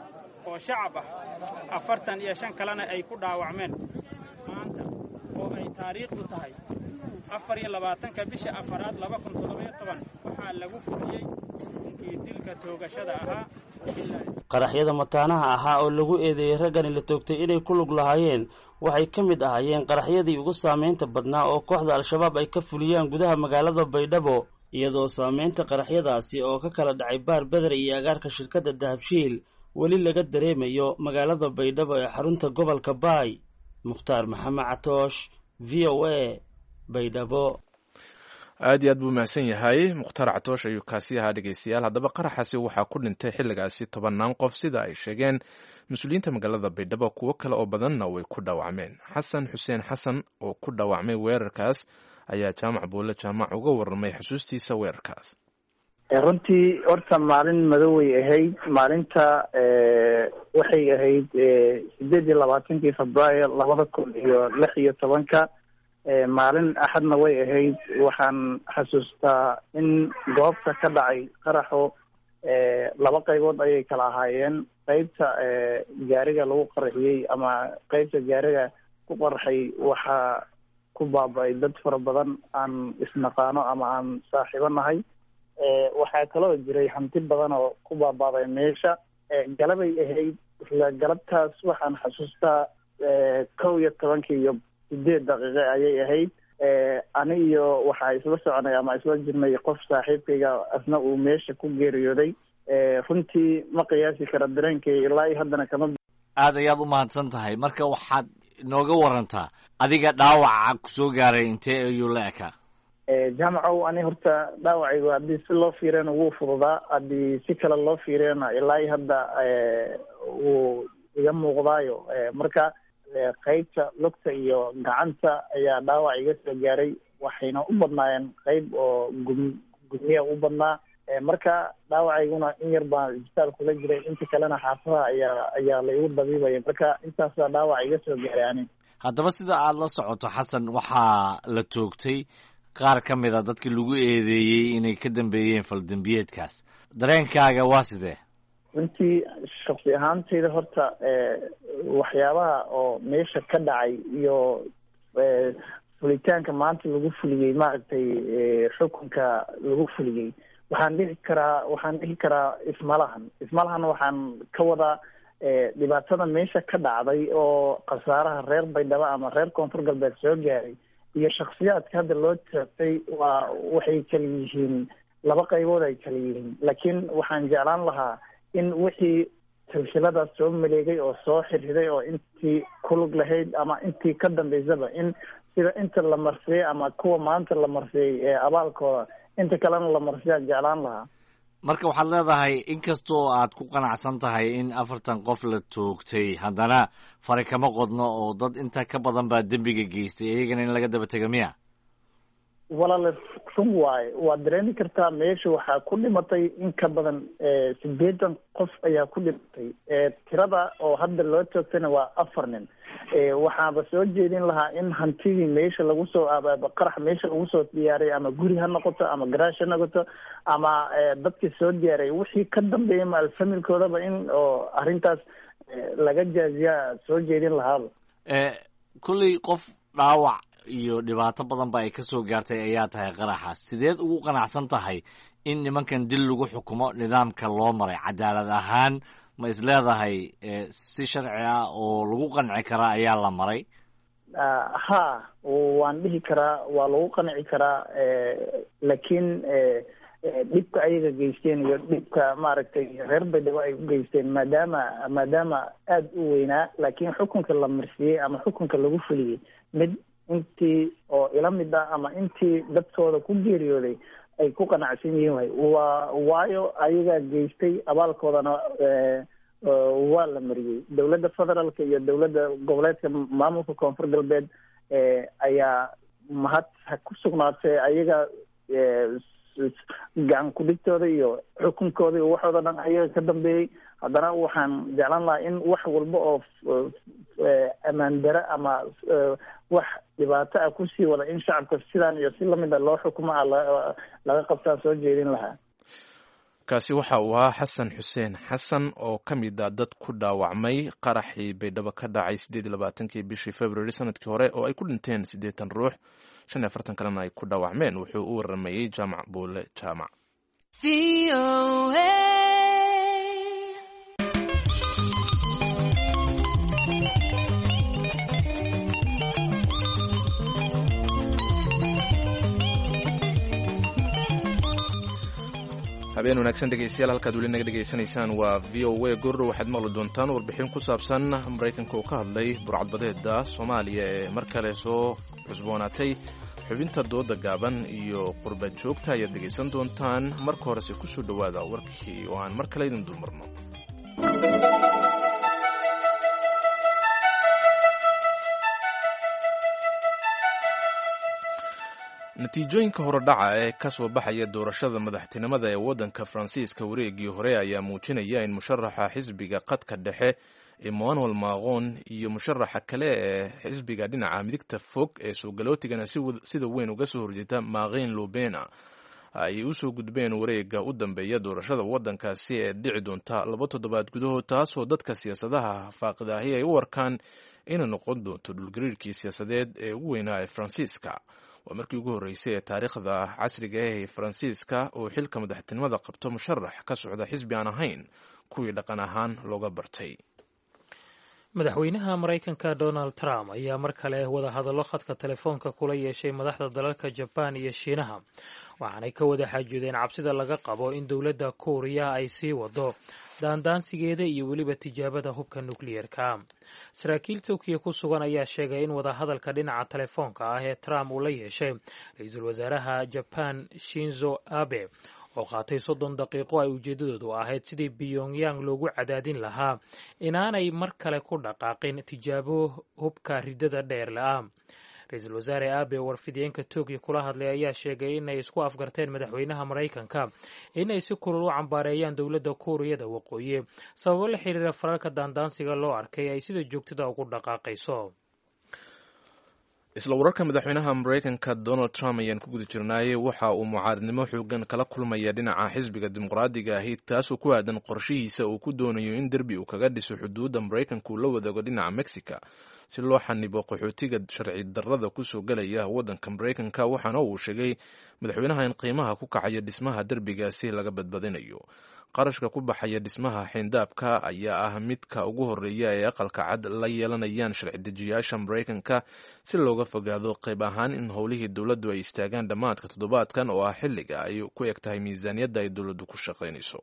oo shacab ah, afartan iyo shan kalena ay ku dhaawacmeen. maanta oo ay taariikhdu tahay afar iyo labaatanka bisha afaraad laba kun toddoba iyo toban waxaa lagu fuliyey xukunkii dilka toogashada ahaa. qaraxyada mataanaha ahaa oo lagu eedeeyey raggani la toogtay inay ku lug lahaayeen waxay ka mid ahaayeen qaraxyadii ugu saamaynta badnaa oo kooxda al-shabaab ay ka fuliyaan gudaha magaalada Baydhabo, iyadoo saamaynta qaraxyadaasi oo ka kala dhacay baar Beder iyo agaarka shirkadda Dahabshiil weli laga dareemayo magaalada Baydhabo ee xarunta gobolka Baay. Mukhtaar Maxamed Catoosh, v o a, Baydhabo. aad iyo aad buu mahadsan yahay Mukhtaar Catoosh ayuu kaasi ahaa. dhegeystayaal, haddaba qaraxaasi waxaa ku dhintay xilligaasi tobannaan qof sida ay sheegeen mas-uuliyiinta magaalada Baydhabo, kuwo kale oo badanna way ku dhaawacmeen. xasan xuseen xasan oo ku dhaawacmay weerarkaas ayaa jaamac buule jaamac uga warramay xusuustiisa weerarkaas. runtii horta maalin madoway ahayd. maalinta waxay ahayd sideed iyo labaatankii Febraayo labada kun iyo lix iyo tobanka, maalin axadna way ahayd. waxaan xasuustaa in goobta ka dhacay qaraxo laba qaybood ayay kala ahaayeen. qaybta gaariga lagu qaraxiyey ama qaybta gaariga ku qaraxay waxaa ku baaba'ay dad fara badan aan isnaqaano ama aan saaxiibo nahay. waxaa kaloo jiray hanti badan oo ku baabaaday meesha. galabay ahayd. isla galabtaas waxaan xasuustaa kow iyo tobankii iyo sideed daqiiqe ayay ahayd. ani iyo waxaa isla soconay ama isla jirnay qof saaxiibkayga asna uu meesha ku geeriyooday. runtii ma qiyaasi kara dareenkay ilaa iyo haddana kama. aad ayaad u mahadsan tahay. marka waxaad inooga warantaa adiga dhaawaca ku soo gaaray intee ayuu la ekaa? jaamacow ani horta dhaawacaygu haddii si loo fiiriyana wuu fududaa, haddii si kale loo fiiriyana ilaa iyo hadda wuu iga muuqdaayo. marka qeybta lugta iyo gacanta ayaa dhaawac iga soo gaaray, waxayna u badnaayeen qeyb oo gum gudmiya u badnaa. marka dhaawacayguna in yar baan isbitaal kula jiray, inta kalena xaafadaha ayaa ayaa la igu dabiibaya. marka intaasaa dhaawac iga soo gaaray ani. haddaba sida aada la socoto xasan, waxaa la toogtay qaar ka mid a dadkii lagu eedeeyey inay ka dambeeyeen faldambiyeedkaas. dareenkaaga waa sidee? runtii shaksi ahaantayda horta waxyaabaha oo meesha ka dhacay iyo fulitaanka maanta lagu fuliyey maaragtay xukunka lagu fuliyey, waxaan dhihi karaa waxaan dhihi karaa ismalahan ismalahan waxaan ka wadaa dhibaatada meesha ka dhacday oo khasaaraha reer Baydhabo ama reer Koonfur Galbeed soo gaaray iyo shakhsiyaadka hadda loo taabtay waa waxay kala yihiin laba qaybood ay kala yihiin. laakiin waxaan jeclaan lahaa in wixii silsiladaas soo maleegay oo soo xirxiday oo intii kulug lahayd ama intii ka dambaysaba in sida inta la marsiyey ama kuwa maanta la marsiyey ee abaalkooda inta kalena la marsiyaan jeclaan lahaa. marka waxaad leedahay inkastoo aad ku qanacsan tahay in afartan qof la toogtay, haddana fari kama qodno oo dad inta ka badan baa dembiga geystay, iyagana in laga daba tego miya? walaale run waaye, waad dareemi kartaa meesha waxaa ku dhimatay in ka badan sideetan qof ayaa ku dhimatay. tirada oo hadda loo toogtayna waa afar nin. waxaaba soo jeedin lahaa in hantidii meesha lagu soo abaaba qarax meesha lagu soo diyaaray ama guri ha noqoto ama garaash ha noqoto ama dadkii soo diyaaray wixii ka dambeeyay maal familkoodaba in oo arrintaas laga jaaziyaa soo jeedin lahaaba. kulley qof dhaawac iyo dhibaato badan ba ay ka soo gaartay ayaa tahay qaraxaas. sideed ugu qanacsan tahay in nimankan dil lagu xukumo nidaamka loo maray cadaalad ahaan? ma is leedahay si sharci ah oo lagu qanci karaa ayaa la maray? ha waan dhihi karaa waa lagu qanci karaa, laakiin dhibka ayaga geysteen iyo dhibka maaragtay reer Baydhabo ay u geysteen maadaama maadaama aada u weynaa, laakiin xukunka la marsiyey ama xukunka lagu fuliyey mid intii oo ila mid ah ama intii dadkooda ku geeriyooday ay ku qanacsan yihiin waay waa waayo ayagaa geystay abaalkoodana waa la mariyey. dowladda federaalka iyo dowladda goboleedka maamulka Koonfur Galbeed ayaa mahad ku sugnaatay ayaga gacan ku-dhigtooda iyo xukunkooda iyo waxooda dhan ayaga ka dambeeyey. haddana waxaan jeclaan lahaa in wax walba oo ammaan dare ama wax dhibaato ah kusii wada in shacabka sidaan iyo si lamid a loo xukumo a laga qabtaa soo jeedin lahaa. kaasi waxa uu ahaa xasan xuseen xasan oo ka mid a dad ku dhaawacmay qaraxii Baydhabo ka dhacay sideed iyo labaatankii bishii February sanadkii hore oo ay ku dhinteen siddeetan ruux, shan iyo afartan kalena ay ku dhaawacmeen. wuxuu u waramayey jaamac buule jaamac. habeen wanaagsan dhegeystayaal, halkaad weli naga dhegaysanaysaan waa v o a. goordhow waxaad maqli doontaan warbixin ku saabsan maraykanka oo ka hadlay burcadbadeeda Soomaaliya ee mar kale soo cusboonaatay. xubinta dooda gaaban iyo qurbad joogta ayaad dhegaysan doontaan. marka horese ku soo dhowaada warkii oo aan mar kale idin dulmarno. natiijooyinka horodhaca ee ka soo baxaya doorashada madaxtinimada ee waddanka Faransiiska wareegii hore ayaa muujinaya in musharaxa xisbiga qadka dhexe Emmanuel Macron iyo musharaxa kale ee xisbiga dhinaca midigta fog ee soogalootigana sida weyn uga soo horjeeda Marine Le Pen ay u soo gudbeen wareegga u dambeeya doorashada waddankaasi ee dhici doonta laba toddobaad gudahood, taasoo dadka siyaasadaha faaqidaahi ay u arkaan inay noqon doonto dhulgariirkii siyaasadeed ee ugu weynaa ee Faransiiska. waa markii ugu horreysay ee taariikhda casriga ah ee Faransiiska oo xilka madaxtinimada qabto musharax ka socda xisbi aan ahayn kuwii dhaqan ahaan looga bartay. madaxweynaha Maraykanka Donald Trump ayaa mar kale wada hadallo khadka telefoonka kula yeeshay madaxda dalalka Japan iyo Shiinaha, waxaanay ka wada xaajoodeen cabsida laga qabo in dowladda Kuuriya ay sii wado daandaansigeeda iyo weliba tijaabada hubka nukliyeerka. saraakiil turkiya ku sugan ayaa sheegay in wadahadalka dhinaca telefoonka ah ee trump uu la yeeshay ra-iisul wasaaraha jaban shinzo abe oo qaatay soddon daqiiqo ay ujeedadoodu ahayd sidii pyongyang loogu cadaadin lahaa inaanay mar kale ku dhaqaaqin tijaabo hubka ridada dheerle ah. ra-iisul wasaare abe warfideenka turkiya kula hadlay ayaa sheegay inay isku afgarteen madaxweynaha maraykanka inay si kulul u cambaareeyaan dowladda kuuriyada waqooyi sababo la xiriira fararka daandaansiga loo arkay ay sida joogtada ugu dhaqaaqayso. isla wararka madaxweynaha maraykanka donald trump ayaan ku guda jirnaayey waxa uu mucaaradnimo xoogan kala kulmaya dhinaca xisbiga dimuqraadiga ahi taasoo ku aadan qorshihiisa uu ku doonayo in derbi uu kaga dhiso xuduudda maraykanka uu la wadaago dhinaca mexica si loo xanibo qaxootiga sharci darrada kusoo gelaya waddanka maraykanka, waxaana uu sheegay madaxweynaha in qiimaha ku kacaya dhismaha derbigaasi laga badbadinayo. qarashka ku baxaya dhismaha xeyndaabka ayaa ah midka ugu horeeya ee aqalka cad la yeelanayaan sharci dejiyaasha maraykanka si looga fogaado qayb ahaan in howlihii dowladdu ay istaagaan dhammaadka toddobaadkan oo ah xilliga ay ku eg tahay miisaaniyadda ay dowladdu ku shaqaynayso.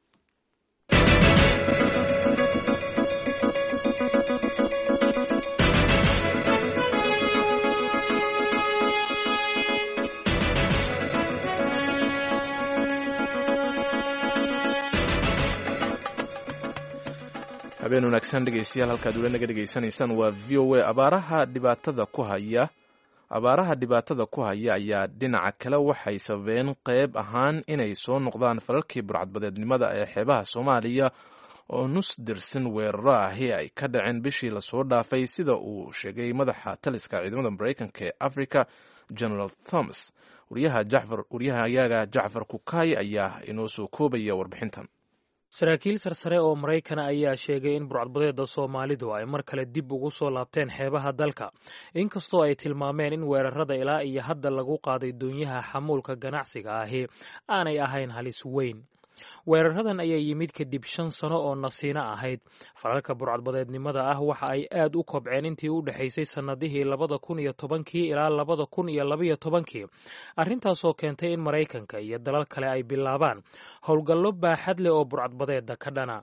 habeen wanaagsan dhegeystayaal, halkaad weli naga dhegeysanaysaan waa v o a. abaaraha dhibaatada ku haya abaaraha dhibaatada ku haya ayaa dhinaca kale waxay sababeen qayb ahaan inay soo noqdaan falalkii burcadbadeednimada ee xeebaha Soomaaliya oo nus dirsan weeraro ahi ay ka dhaceen bishii lasoo dhaafay, sida uu sheegay madaxa taliska ciidamada Maraykanka ee Africa General Thomas. wariyaha Jacfar wariyahayaga Jacfar Kukay ayaa inoo soo koobaya warbixintan. saraakiil sarsare oo Maraykan ayaa sheegay in burcadbadeeda Soomaalidu ay mar kale dib ugu soo laabteen xeebaha dalka, inkastoo ay tilmaameen in weerarada ilaa iyo hadda lagu qaaday doonyaha xamuulka ganacsiga ahi aanay ahayn halis weyn. weeraradan ayaa yimid kadib shan sano oo nasiino ahayd. falalka burcadbadeednimada ah waxa ay aad u kobceen intii u dhexaysay sannadihii labada kun iyo tobankii ilaa labada kun iyo labaiyo tobankii, arrintaasoo keentay in Maraykanka iyo dalal kale ay bilaabaan howlgallo baaxad leh oo burcadbadeeda ka dhana.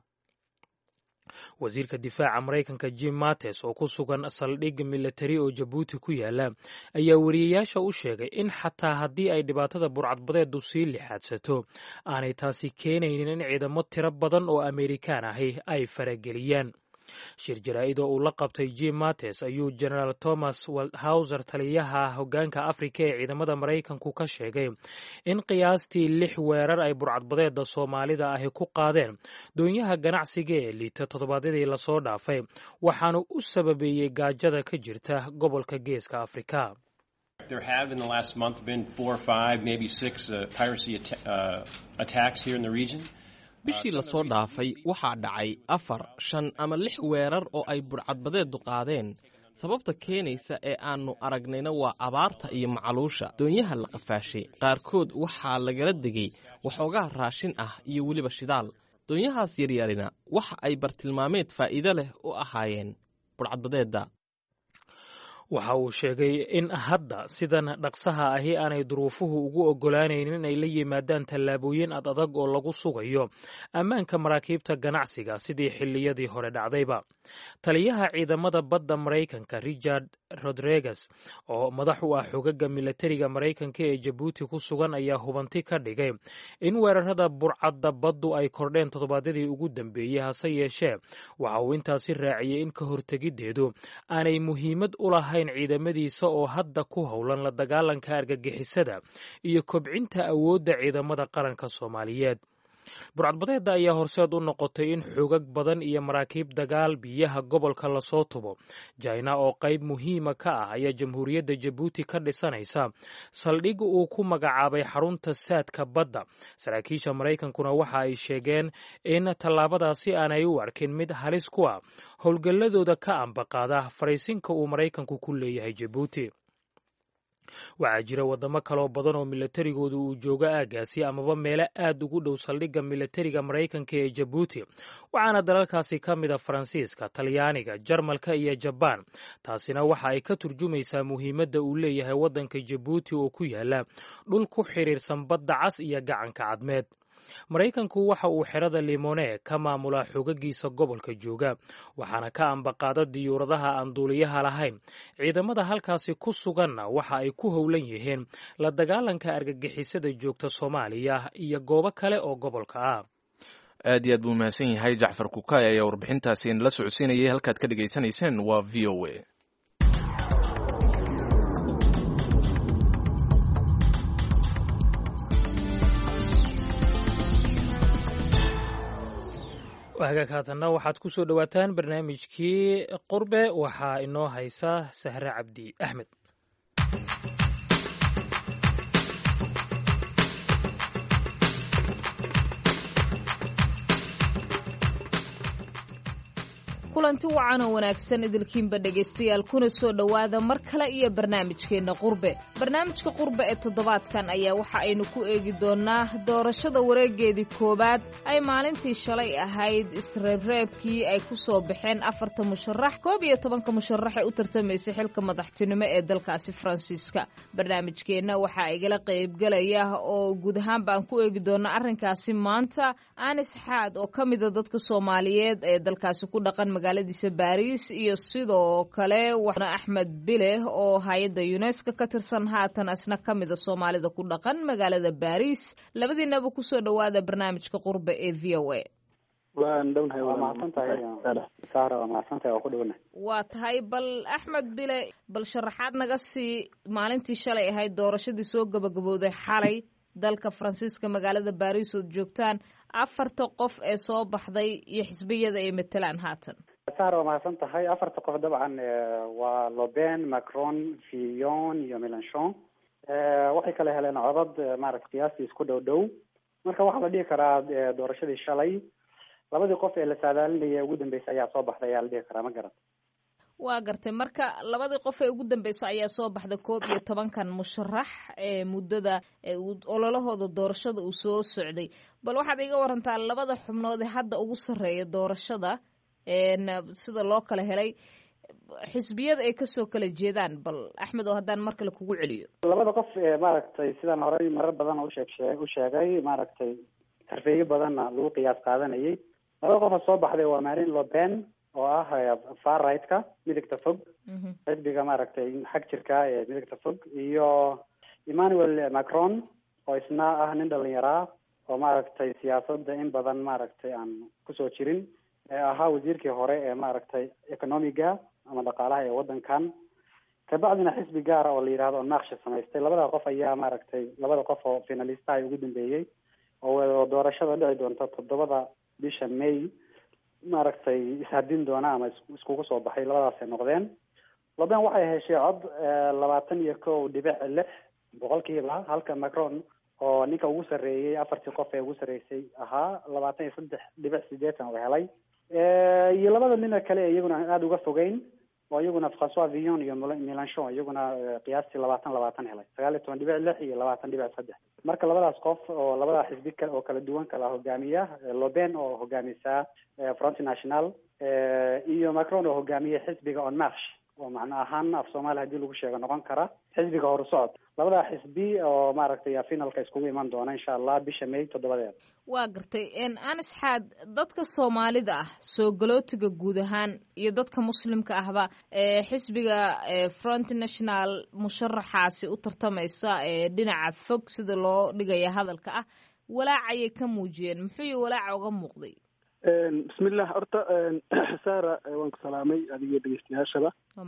wasiirka difaaca Maraykanka Jim Mattis oo ku sugan saldhig militari oo Jabuuti ku yaala ayaa wariyayaasha u sheegay in xataa haddii ay dhibaatada burcadbadeedu sii lixaadsato aanay taasi keenaynin in ciidamo tiro badan oo Amerikaan ahi ay farageliyaan. shir jaraa'id oo uu la qabtay Jim Mattis ayuu General Thomas Waldhauser, taliyaha hoggaanka Afrika ee ciidamada Maraykanku, ka sheegay in qiyaastii lix weerar ay burcadbadeeda Soomaalida ahi ku qaadeen doonyaha ganacsiga ee liita toddobaadyadii lasoo dhaafay, waxaanu u sababeeyey gaajada ka jirta gobolka Geeska Afrika. There have in the last month been four or five, maybe six uh, piracy at uh, attacks here in the region. bishii lasoo dhaafay waxaa dhacay afar shan ama lix weerar oo ay burcadbadeedu qaadeen. sababta keenaysa ee aannu aragnayna waa abaarta iyo macaluusha. doonyaha la qafaashay qaarkood waxaa lagala degay waxoogaa raashin ah iyo weliba shidaal. doonyahaas yaryarina waxa ay bartilmaameed faa'iido leh u ahaayeen burcadbadeedda. waxa uu sheegay in hadda sidan dhaqsaha ahi aanay duruufuhu ugu oggolaanaynin inay la yimaadaan tallaabooyin ad adag oo lagu sugayo ammaanka maraakiibta ganacsiga sidii xilliyadii hore dhacdayba. taliyaha ciidamada badda Maraykanka Richard Rodriguez oo madax u ah xogaga militariga Maraykanka ee Jabuuti ku sugan ayaa hubanti ka dhigay in weerarada burcadda baddu ay kordheen toddobaadyadii ugu dambeeyey, hase yeeshee waxa uu intaasi raaciyey in ka hortegideedu aanay muhiimad u lahayn ciidamadiisa oo hadda ku howlan la dagaalanka argagixisada iyo kobcinta awoodda ciidamada qaranka Soomaaliyeed. burcadbadeeda ayaa horseed u noqotay in xoogag badan iyo maraakiib dagaal biyaha gobolka lasoo tubo. China oo qayb muhiima ka ah ayaa jamhuuriyadda Jabuuti ka dhisanaysa saldhig uu ku magacaabay xarunta saadka badda. saraakiisha Maraykankuna waxa ay sheegeen in tallaabadaasi aanay u arkin mid halis ku ah howlgalladooda ka ambaqaada fariisinka uu Maraykanku ku leeyahay Jabuuti. waxaa jira wadamo kaloo badan oo milatarigoodu uu joogo aagaasi amaba meelo aad ugu dhow saldhigga militariga Maraykanka ee Jabuuti, waxaana dalalkaasi ka mid a Faransiiska, Talyaaniga, Jarmalka iyo Jabaan. taasina waxa ay ka turjumaysaa muhiimadda uu leeyahay waddanka Jabuuti oo ku yaala dhul ku xiriirsan badda cas iyo gacanka cadmeed. maraykanku waxa uu xerada limone ka maamulaa xogagiisa gobolka jooga waxaana ka ambaqaada diyuuradaha aan duuliyaha lahayn ciidamada halkaasi ku suganna waxa ay ku howlan yihiin la dagaalanka argagixisada joogta soomaaliya iyo goobo kale oo gobolka ah. aad iyo aad buu mahadsan yahay jacfar kukay ayaa warbixintaasi la socodsiinayay. halkaad ka dhegaysanayseen waa v o a. hagaag haatanna waxaad ku soo dhowaataan barnaamijkii qurbe waxaa inoo haysa sahre cabdi axmed. kulanti wacan oo wanaagsan idilkiinba dhegaystayaal kuna soo dhowaada mar kale iyo barnaamijkeenna qurbe. barnaamijka qurbe ee toddobaadkan ayaa waxa aynu ku eegi doonnaa doorashada wareegeedii koowaad ay maalintii shalay ahayd isreebreebkii ay ku soo baxeen afarta musharax koob iyo tobanka musharax ee u tartamaysay xilka madaxtinimo ee dalkaasi faransiiska. barnaamijkeenna waxaa igala qaybgalaya oo guud ahaan baan ku eegi doonnaa arrinkaasi maanta Anis Xaad oo ka mida dadka Soomaaliyeed ee dalkaasi ku dhaqan magaaladiisa Paris iyo sidoo kale waxna Axmed Bile oo hay'adda UNESCO ka tirsan haatan asna ka mid ah Soomaalida ku dhaqan magaalada Paris. labadiinaba ku soo dhawaada barnaamijka qurbe ee V O A. waan dhownahay waa mahadsantahay Saara waa mahadsantahay waa ku dhownahay. waa tahay bal Axmed Bile bal sharaxaad naga sii maalintii shalay ahayd doorashadii soo gabagabowday xalay dalka Faransiiska magaalada Paris oo joogtaan afarta qof ee soo baxday iyo xisbiyada ay matalaan haatan. Saara waa mahadsan tahay. afarta qof dabcan waa Le Pen, Macron, Fillon iyo Mélenchon. waxay kala heleen codad maaragtay qiyaastii isku dhow dhow. marka waxaa la dhihi karaa doorashadii shalay labadii qof ee la saadaalinayay ugu dambeysay ayaa soo baxday ayaa la dhihi karaa ma garan. waa gartay marka labadii qof ee ugu dambeysay ayaa soo baxday koob iyo tobankan musharax ee muddada ololahooda doorashada uu soo socday. bal waxaad iga warantaa labada xubnood ee hadda ugu sarreeya doorashada sida loo kala helay xisbiyada ay kasoo kala jeedaan. bal Axmed oo haddaan mar kale kugu celiyo labada qof ee maaragtay sidaan horey marar badan u sheeg u sheegay maaragtay sarfeeyo badanna lagu qiyaas qaadanayay. labada qof oo soo baxday waa Marine Le Pen oo ah far right-ka midigta fog xisbiga maaragtay xag jirka ee midigta fog iyo Emmanuel Macron oo isna ah nin dhalinyara oo maaragtay siyaasadda in badan maaragtay aan kusoo jirin ee ahaa wasiirkii hore ee maaragtay economiga ama dhaqaalaha ee wadankan kabacdina xisbi gaara oo la yidhaahdo naqsha samaystay. labada qof ayaa maaragtay labada qof oo finalistaha ugu dambeeyey oo doorashada dhici doonta toddobada bisha May maaragtay ishadin doona ama iskugu soo baxay. labadaasay noqdeen. Le Pen waxay heshay cod labaatan iyo kow dhibic lix boqolkiiba halka Macron oo ninka ugu sarreeyey afartii qof ee ugu sarreysay ahaa labaatan iyo saddex dhibic sideetan oo helay. iyo labada nin kale iyaguna aada uga fogeyn oo iyaguna François Fillon iyo Mélenchon iyaguna qiyaastii labaatan labaatan helay sagaal iyo toban dhibic lix iyo labaatan dhibic saddex. marka labadaas qof oo labada xisbi kale oo kala duwan kala hogaamiya Le Pen oo hogaamisa Front National iyo Macron oo hogaamiya xisbiga En Marche oo macna ahaan af Soomaali hadii lagu sheego noqon kara xisbiga Horsocod. labada xisbi oo maaragtay finalka iskugu iman doona insha Allah bisha May toddobadeeda. waa gartay in Anis Xaad dadka Soomaalida ah soo galootiga guud ahaan iyo dadka muslimka ahba ee xisbiga Front National musharaxaasi u tartamaysa ee dhinaca fog sida loo dhigaya hadalka ah walaacay ka muujiyeen. muxuu walaac uga muuqday? bismillah horta Saara waan ku salaamay adiga dhageystayaashaba.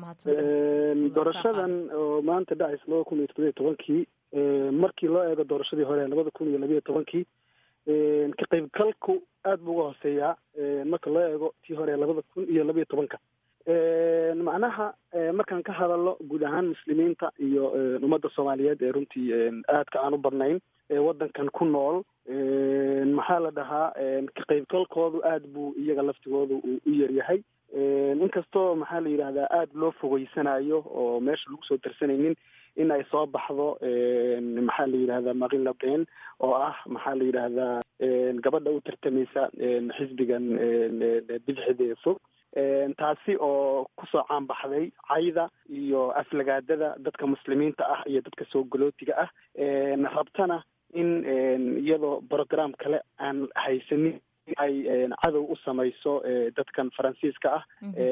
doorashadan oo maanta dhacaysa laba kun iyo toddoba iyo tobankii markii loo eego doorashadii hore labada kun iyo laba iyo tobankii ka qaybgalku aad buu uga hooseeyaa marka loo eego tii hore labada kun iyo laba iyo tobanka. macnaha markaan ka hadalno guud ahaan muslimiinta iyo ummadda Soomaaliyeed ee runtii aadka aan u badnayn ee wadankan ku nool maxaa la dhahaa ka qaybgalkoodu aad buu iyaga laftigoodu u yaryahay. inkastoo maxaa la yidhahdaa aada loo fogeysanayo oo meesha lagu soo darsanaynin in ay soo baxdo maxaa la yidhahdaa Marine Le Pen oo ah maxaa la yidhahdaa gabadha u tartamaysa xisbigan bidixda fog. taasi oo kusoo caan baxday cayda iyo aflagaadada dadka muslimiinta ah iyo dadka soo galootiga ah rabtana in iyadoo program kale aan haysanin ay cadow u samayso dadkan faransiiska ah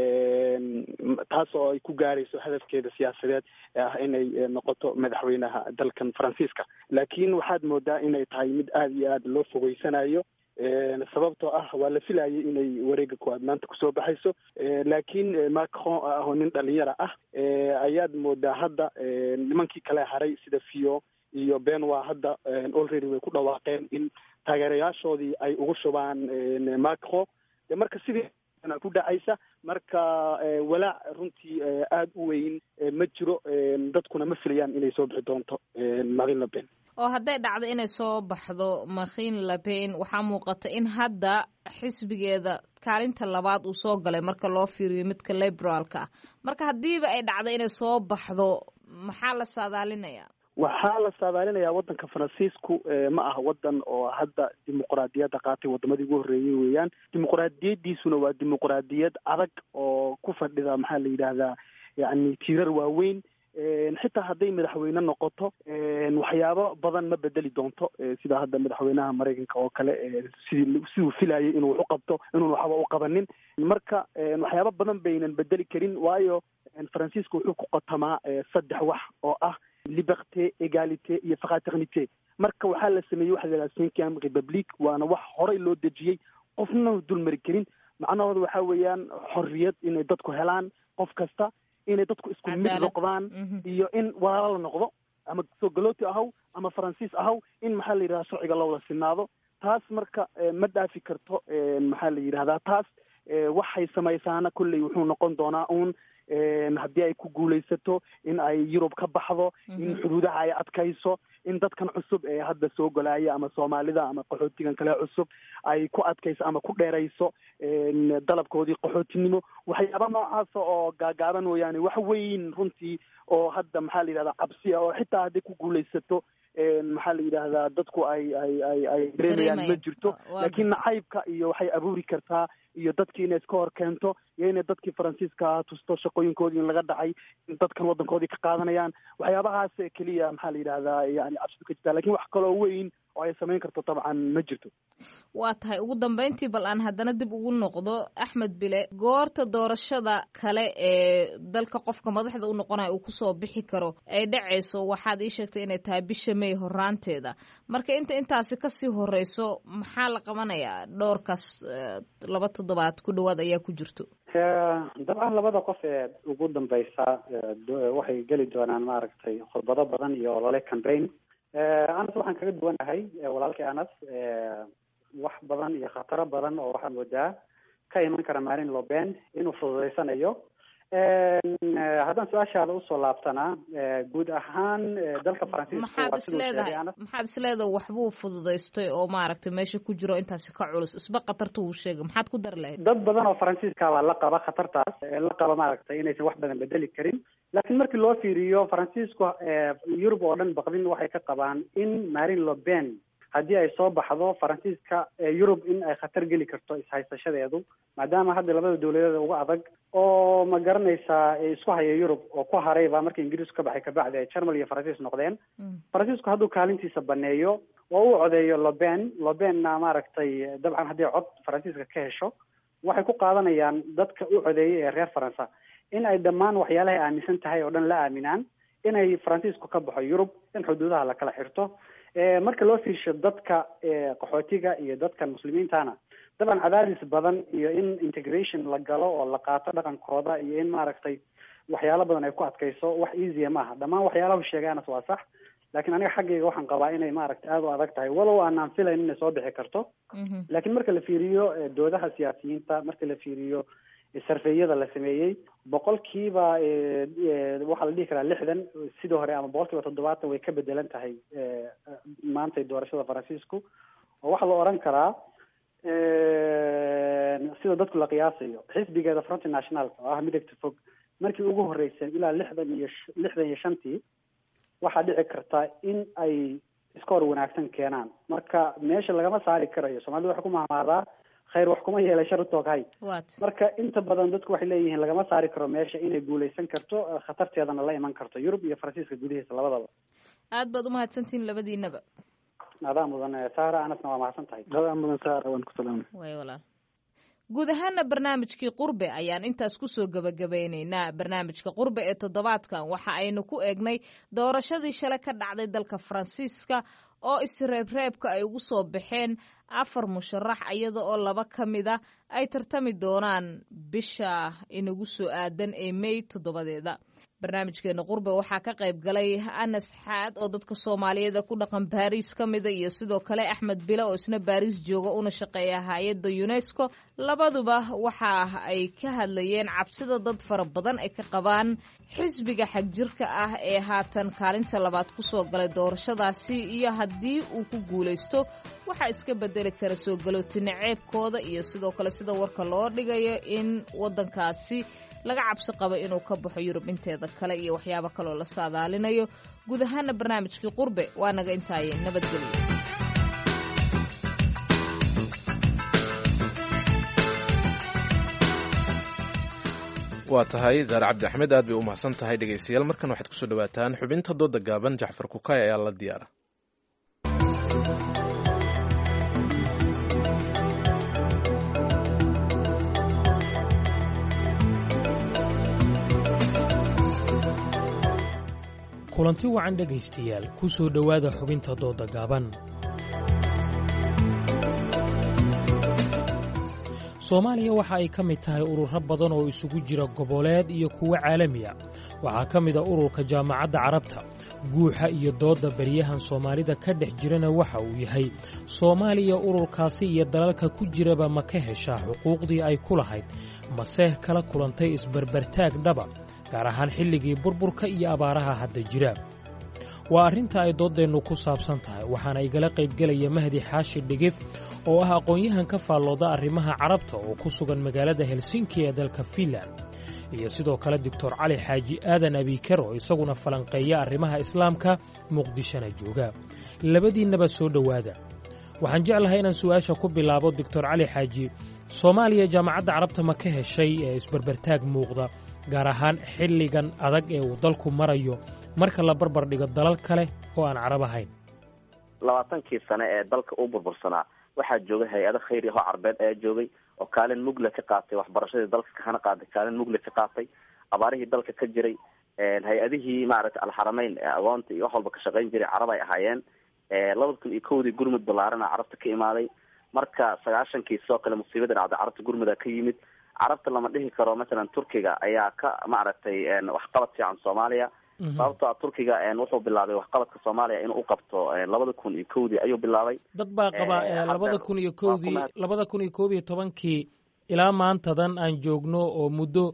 taas oo ay ku gaarayso hadafkeeda siyaasadeed ah inay noqoto madaxweynaha dalkan faransiiska. laakiin waxaad moodaa inay tahay mid aada iyo aada loo fogeysanayo sababtoo ah waa la filayay inay wareega koowaad maanta kusoo baxayso laakiin Macron oo nin dhalinyara ah ayaad moodaa hadda nimankii kale haray sida Fio iyo Benoit hadda already way ku dhawaaqeen in taageerayaashoodii ay ugu shubaan Macron marka sidii ku dhacaysa marka walaac runtii aada u weyn ma jiro dadkuna ma filayaan inay soo bixi doonto Marine Le Pen. oo hadday dhacdo inay soo baxdo Marine Le Pen waxaa muuqata in hadda xisbigeeda kaalinta labaad uu soo galay marka loo fiiriyo midka liberaalka ah marka haddiiba ay dhacdo inay soo baxdo maxaa la saadaalinayaa? waxaa la saadaalinayaa waddanka faransiisku ma aha waddan oo hadda dimuqraadiyadda qaatay wadamadii ugu horreeyey weeyaan. dimuqraadiyaddiisuna waa dimuqraadiyad adag oo ku fadhida maxaa la yidhaahdaa yacni tiirar waaweyn xitaa hadday madaxweyne noqoto waxyaabo badan ma bedeli doonto sida hadda madaxweynaha Mareykanka oo kale sidii siduu filayay inuu wax u qabto inuu waxba u qabanin marka waxyaabo badan baynan bedeli karin waayo faransiisku wuxuu ku qotamaa saddex wax oo ah liberté égalité iyo fraternité marka waxaa la sameeyey waxa la yidhaha cinquième république waana wax horey loo dejiyey qofna dul mari karin macnahooda waxaa weeyaan xorriyad inay dadku helaan qof kasta inay dadku isku mid noqdaan iyo in walaalo la noqdo ama soo galooti ahaw ama faransiis ahaw in maxaa la yidhahdaa sharciga loo wada sinaado taas marka ma dhaafi karto maxaa la yidhahdaa taas waxay samaysaana kolley wuxuu noqon doonaa uun haddii ay ku guulaysato in ay Yurub ka baxdo in xuduudaha ay adkayso in dadkan cusub ee hadda soo galaya ama Soomaalida ama qaxootigan kale cusub ay ku adkayso ama ku dheerayso dalabkoodii qaxootinimo waxyaaba noocaas oo gaagaaban weeyaan wax weyn runtii oo hadda maxaa la yidhahdaa cabsi oo xitaa hadday ku guulaysato maxaa la yidhaahdaa dadku ay ay ay ay dareemayaan ma jirto laakiin nacaybka iyo waxay abuuri kartaa iyo dadkii inay iska hor keento iyo inay dadkii faransiiska tusto shaqooyinkoodii in laga dhacay in dadkan waddankoodii ka qaadanayaan waxyaabahaas keliya maxaa la yidhaahdaa yani cabsidu ka jirtaa lakiin wax kaloo weyn oo ay samayn karto dabcan ma jirto. waa tahay ugu dambeyntii bal aan haddana dib ugu noqdo Axmed Bile goorta doorashada kale ee dalka qofka madaxda u noqonaya uu kusoo bixi karo ay dhacayso waxaad ii sheegtay inay tahay bisha May horaanteeda marka inta intaasi kasii horeyso maxaa la qabanayaa dhowrkaas laba toddobaad ku dhawaad ayaa ku jirto? dabcan labada qof ee ugu dambeysa waxay geli doonaan maaragtay khudbado badan iyo olole campaign anas waxaan kaga duwanahay walaalkii anas wax badan iyo khataro badan oo waxaa moodaa ka iman kara Marine Le Pen inuu fududeysanayo haddaan su-aashaada usoo laabtana guud ahaan dalka faransiiska maxaad isleedahay maxaad isleedahay waxbuu fududaystay oo maaragtay meesha ku jiro intaasi ka culus isba khatarta uu sheegay maxaad ku dar lahayd? dad badan oo faransiiska baa la qaba khatartaas la qaba maaragtay inaysan wax badan bedeli karin laakiin markii loo fiiriyo faransiisku Yurub oo dhan baqdin waxay ka qabaan in Marine Le Pen haddii ay soo baxdo faransiiska Yurub in ay khatar geli karto ishaysashadeedu maadaama hadda labada dawladood ugu adag oo ma garanaysaa isku haya Yurub oo ku harayba markii Ingiriisku ka baxay kabacdi ay Germany iyo Faransiis noqdeen faransiisku hadduu kaalintiisa baneeyo oo uu codeeyo Le Pen Le Penna maaragtay dabcan haddii cod faransiiska ka hesho waxay ku qaadanayaan dadka u codeeyay ee reer Faransa in ay dhammaan waxyaalaha ay aaminsan tahay oo dhan la aaminaan inay faransiisku ka baxo Yurub in xuduudaha la kala xirto marka loo fiirsho dadka qaxootiga iyo dadka muslimiintana dabcan cadaadis badan iyo in integration la galo oo la qaato dhaqankooda iyo in maaragtay waxyaalo badan ay ku adkayso wax easy maaha dhammaan waxyaalaha sheegaana waa sax laakiin aniga xaggayga waxaan qabaa inay maaragtay aada u adag tahay walow aanaan filayn inay soo bixi karto laakiin marka la fiiriyo doodaha siyaasiyiinta marka la fiiriyo sarfeeyada la sameeyey boqolkiiba waxaa la dhihi karaa lixdan sidii hore ama boqolkiiba toddobaatan way ka bedelan tahay maantay doorashada faransiisku oo waxaa la oran karaa sida dadku la qiyaasayo xisbigeeda Front Nationalka oo ah midagta fog markii ugu horeysay ilaa lixdan iyo lixdan iyo shantii waxaa dhici karta in ay iskoor wanaagsan keenaan marka meesha lagama saari karayo Soomaalidu waxay ku mahmaadaa khayr wax kuma yeelay shar tooghay marka inta badan dadku waxay leeyihiin lagama saari karo meesha inay guuleysan karto khatarteedana la iman karto Yurub iyo Faransiiska gudihiisa labadaba aad baad u mahadsantiin labadiinaba adaa mudan saara anasna waa mahadsan tahay adaa mudan saara waan ku salaamay way walaal guud ahaana barnaamijkii qurbe ayaan intaas kusoo gebagabeynaynaa barnaamijka qurbe ee toddobaadkan waxa aynu ku eegnay doorashadii shalay ka dhacday dalka faransiiska oo isreebreebka ay ugu soo baxeen afar musharax iyada oo laba ka mid a ay tartami doonaan bisha inagu soo aadan ee may toddobadeeda barnaamijkeena qurbe waxaa ka qayb galay Anas Xaad oo dadka Soomaaliyeed ku dhaqan Paris ka mid ah iyo sidoo kale Axmed Bilo oo isna Paris jooga una shaqeeya hay'adda UNESCO labaduba waxa ay ka hadlayeen cabsida dad fara badan ay ka qabaan xisbiga xagjirka ah ee haatan kaalinta labaad ku soo galay doorashadaasi iyo haddii uu ku guuleysto waxa iska bedeli kara soo galootina ceebkooda iyo sidoo kale sida warka loo dhigayo in wadankaasi laga cabsi qabo inuu ka baxo Yurub inteeda kale iyo waxyaabo kale oo la saadaalinayo guud ahaana barnaamijkii qurbe waa naga intaayeen nabadgelyo waa tahay Zaar Cabdi Axmed aad bay u mahadsan tahay dhegeystayaal markan waxaad ku soo dhawaataan xubinta dooda gaaban Jaxfar Kukay ayaa la diyaara kulanti wacan dhegaystayaal ku soo dhowaada xubinta dooda gaaban Soomaaliya waxa ay ka mid tahay ururo badan oo isugu jira goboleed iyo kuwa caalami ah waxaa ka mid ah ururka jaamacadda carabta guuxa iyo dooda bariyahan Soomaalida ka dhex jirana waxa uu yahay Soomaaliya ururkaasi iyo dalalka ku jiraba ma ka heshaa xuquuqdii ay ku lahayd mase kala kulantay isbarbartaag dhaba gaar ahaan xilligii burburka iyo abaaraha hadda jira waa arrinta ay doodeennu ku saabsan tahay waxaana igala qaybgelaya Mahdi Xaashi Dhigif oo ah aqoon-yahan ka faallooda arrimaha carabta oo ku sugan magaalada Helsinki ee dalka Finland iyo sidoo kale Doctor Cali Xaaji Aadan Abiikar oo isaguna falanqeeya arrimaha islaamka Muqdishona jooga labadiinaba soo dhowaada waxaan jeclahay inaan su'aasha ku bilaabo Doctor Cali Xaaji Soomaaliya jaamacadda carabta ma ka heshay ee isbarbartaag muuqda gaar ahaan xilligan adag ee uu dalku marayo marka la barbar dhigo dalal kale oo aan carab ahayn labaatankii sane ee dalka uu burbursanaa waxaa joogay hay-ado khayri ah oo carbeed ayaa joogay oo kaalin mugle ka qaatay waxbarashadii dalka kahana qaaday kaalin mugle ka qaatay abaarihii dalka ka jiray hay-adihii maaragtay alxarameyn ee agoonta iyo wax walba ka shaqayn jiray carab ay ahaayeen labada kun iyo kowdii gurmud ballaarana carabta ka imaaday marka sagaashankii sidoo kale musiibada dhacday carabta gurmuda ka yimid carabta lama dhihi karo masalan turkiga ayaa ka maaragtay waxqabad fiican Soomaaliya sababtoo ah turkiga wuxuu bilaabay waxqabadka Soomaaliya inuu u qabto labada kun iyo kowdii ayuu bilaabay dad baa qaba labada kun iyo kowdii labada kun iyo koob iyo tobankii ilaa maantadan aan joogno oo muddo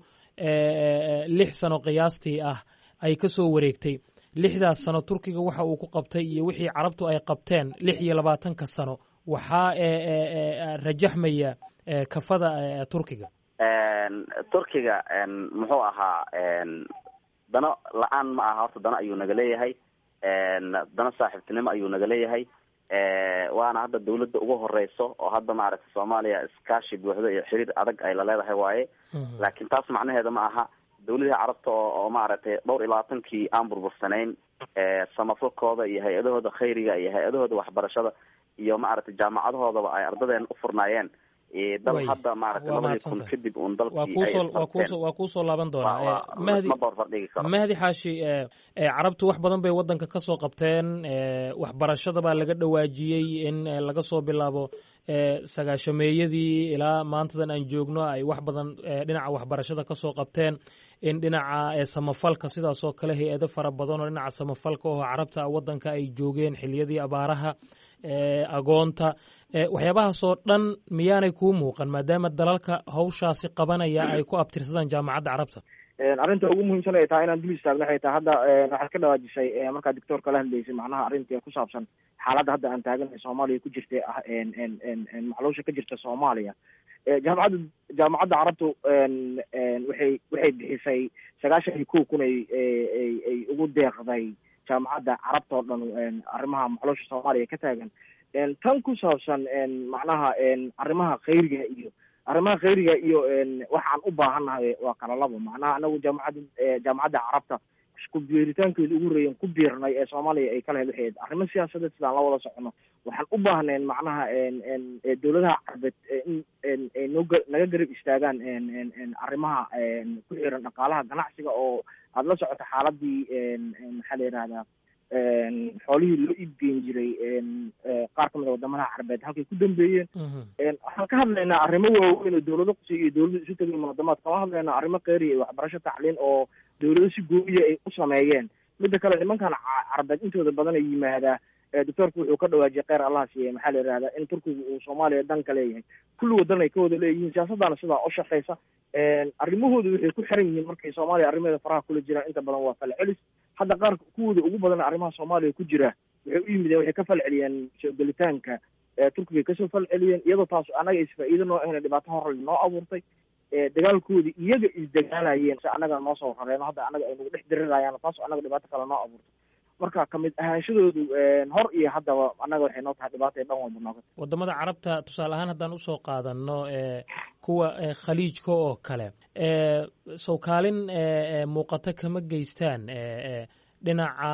lix sano qiyaastii ah ay ka soo wareegtay lixdaas sano turkiga waxa uu ku qabtay iyo wixii carabtu ay qabteen lix iyo labaatanka sano waxaa rajaxmaya kafada turkiga turkiga muxuu ahaa dano la-aan ma aha horta dano ayuu naga leeyahay dano saaxiibtinimo ayuu naga leeyahay waana hadda dawladda ugu horeyso oo hadda maaragtay Soomaaliya iskaashi buuxda iyo xiriir adag ay la leedahay waaye laakiin taas macnaheeda ma aha dawladda carabta oo maaragtay dhowr iyo labaatankii aan burbursanayn samafalkooda iyo hay-adahooda khayriga iyo hay-adahooda waxbarashada iyo maaragtay jaamacadahoodaba ay ardadeen u furnaayeen dal hadda maaragtay labadii kun kadib uun dalkii waa kuusoo laaban doonaa mahdi mahdi xaashi carabtu wax badan bay waddanka ka soo qabteen waxbarashada baa laga dhawaajiyey in laga soo bilaabo sagaashameeyadii ilaa maantadan aan joogno ay wax badan dhinaca waxbarashada ka soo qabteen in dhinaca samafalka sidaas oo kale hay-ado fara badan oo dhinaca samafalka oo carabta waddanka ay joogeen xilliyadii abaaraha agoonta waxyaabahaasoo dhan miyaanay kuu muuqan maadaama dalalka hawshaasi qabanaya ay ku abtirsadaan jaamacadda carabta arrinta ugu muhiimsan ay tahay inaan dul istaagno waxay tahay hadda waxaad ka dhawaajisay markaa doctoorka la hadlaysay macnaha arrinta ku saabsan xaaladda hadda aan taaganahay Soomaaliya ku jirta ah maxluusha ka jirta Soomaaliya jaamacadda jaamacadda carabtu waxay waxay bixisay sagaashan iyo kow kun ay ay ugu deeqday jaamacadda carabta oo dhan arrimaha maxluusha Soomaaliya ka taagan tan ku saabsan macnaha arrimaha khayriga iyo arrimaha khayriga iyo waxaan u baahannahay waa kala labo macnaha anagu jaamacadda jaamacadda carabta isku biiritaankeeda ugu horeeyen ku biirnay ee soomaaliya ay kala helaheed arrimo siyaasadeed sidaan la wada socono waxaan u baahnayn macnaha dowladaha carabeed in ay noo naga garab istaagaan arrimaha ku xiran dhaqaalaha ganacsiga oo aada la socoto xaaladii maxaa la yihahdaa xoolihii loo iibgeyn jiray qaar kamid a wadamadaha carabeed halkay ku dambeeyeen waxaan ka hadlaynaa arrimo waaweyn oo dowlado qusay iyo dowlada isu tegay munaadamaad kama hadlaynaa arrimo kheyriya iyo waxbarasho tacliin oo dowlado si gooyiya ay u sameeyeen midda kale nimankan carabeed intooda badan ay yimaadaa doctoorku wuxuu ka dhawaajiyay kheyr allah siiyey maxaa la yihahdaa in turkiga uu soomaaliya dan ka leeyahay kulli wadan ay ka wada leeyihiin siyaasaddaana sidaa u shaqeysa arrimahooda waxay ku xiran yihiin markay soomaaliya arrimaheeda faraha kula jiraan inta badan waa falcelis hadda qaar kuwooda ugu badan arrimaha soomaaliya ku jira waxay u yimideen waxay ka falceliyeen soo gelitaanka turkiga kasoo falceliyeen iyadoo taas annaga isfaa-iido noo ahna dhibaato horle noo abuurtay dagaalkoodii iyaga isdagaalayeen si annaga noo soo rareeno hadda annaga ay nagu dhex dirirayaan taas annaga dhibaato kale noo abuurtay marka kamid ahaanshadoodu hor iyo haddaba annaga waxay noo tahay dhibaata dhan walba nooga wadamada carabta tusaale ahaan haddaan usoo qaadano kuwa khaliijka oo kale sow kaalin muuqato kama geystaan dhinaca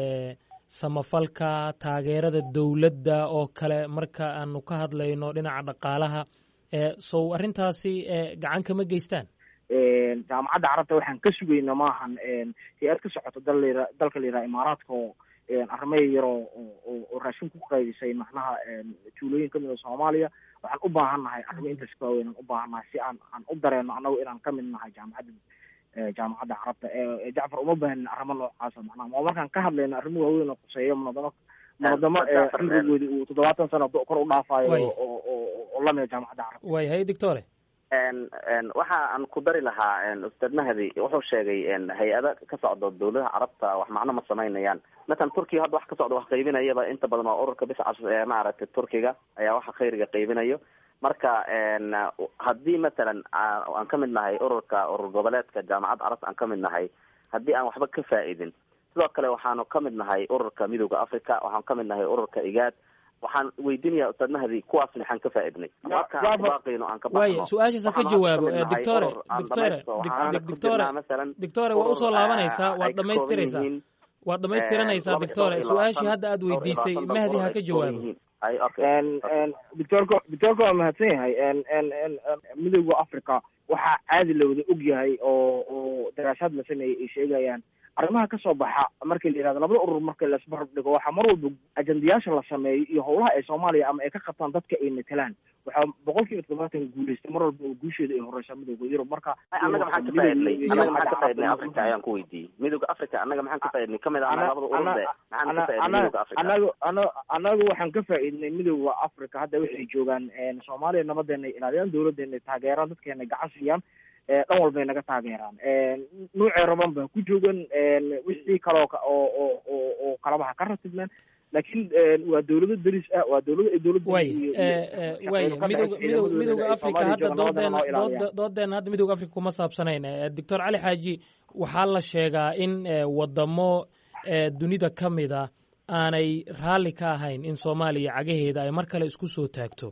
samafalka taageerada dowladda oo kale marka aanu ka hadlayno dhinaca dhaqaalaha sow arrintaasi gacan kama geystaan jaamacadda carabta waxaan ka sugayna maahan hay-ad ka socoto dal dalka la yidhaha imaaraadka oo arrimaha yaroo oo raashin ku qaybisay macnaha tuulooyin kamid a soomaaliya waxaan u baahan nahay arrimo intaas ka waaweyn aan u baahan nahay si aan aan u dareeno annago inaan kamid nahay jaamacadda jaamacadda carabta jacfar uma baahanin arrimo noocaasa macnaha ma markaan ka hadlayno arrimo waaweyn oo kuseeyo munadamo munadamo cimrigoodi uu toddobaatan sano kor u dhaafayo oo lamida jaamacadda carabta way hay doctore waxa aan ku dari lahaa ustaad mahdi wuxuu sheegay hay-ada ka socdo dowladaha carabta wax macno ma samaynayaan matalan turkiga hadda wax ka socdo wax qaybinayaba inta badan waa ururka biscas ee maaragtay turkiga ayaa waxa khayriga qaybinayo marka haddii matalan aan ka mid nahay ururka urur goboleedka jaamacadda carabta aan ka mid nahay haddii aan waxba ka faa-idin sidoo kale waxaanu ka mid nahay ururka midooda africa waxaan ka mid nahay ururka igaad waxaan weydiinaya ustaad mahdi kuwaas maxaan ka faa-idnay baaqino aan ka baxno su-aashaas ka jawaabo doctore doctore doctore doctore waa usoo laabanaysaa waad dhamaystiraysaa waad dhamaystiranaysaa doctore su-aashii hadda aada weydiisay mahdi ha ka jawaabo doctorka doctorka waa mahadsan yahay midooda africa waxaa caadi la wada og yahay oo oo daraasaad la sameeyey ay sheegayaan arrimaha kasoo baxa markii la yihahdo labada urur marka laisbarab dhigo waxaa mar walba ajendayaasha la sameeyo iyo howlaha ay soomaaliya ama ay ka qabtaan dadka ay matelaan waxaa boqol kiiba toddobaatan guuleystay mar walba oo guusheeda ay horeysaa midooda yurub marka annaga maxaan ka faa-idnay annaga maxaan ka faa-idnay africa ayaan ku weydiiyey midooda africa annaga maxaan ka faa-idnay kamid ah labada ururde maxaan ka faa-idnay midooda africa anaga ana anaga waxaan ka faa-idnay midooda africa hadda waxay joogaan soomaaliya nabadeena ilaaliyaan dowladeena taageeraan dadkeena gacan siiyaan dhan walbay naga taageeraan nuucay raban baa ku joogan wixii kaloo oo oo oo oo kalabaha ka ratibnaan laakiin waa dowlado deris ah waa dowlado ay dowladda way way midowga midowga midowga africa hadda doodeena dooda doodeena hadda midowga africa kuma saabsanayn doctor cali xaaji waxaa la sheegaa in wadamo dunida ka mid a aanay raalli ka ahayn in soomaaliya cagaheeda ay mar kale isku soo taagto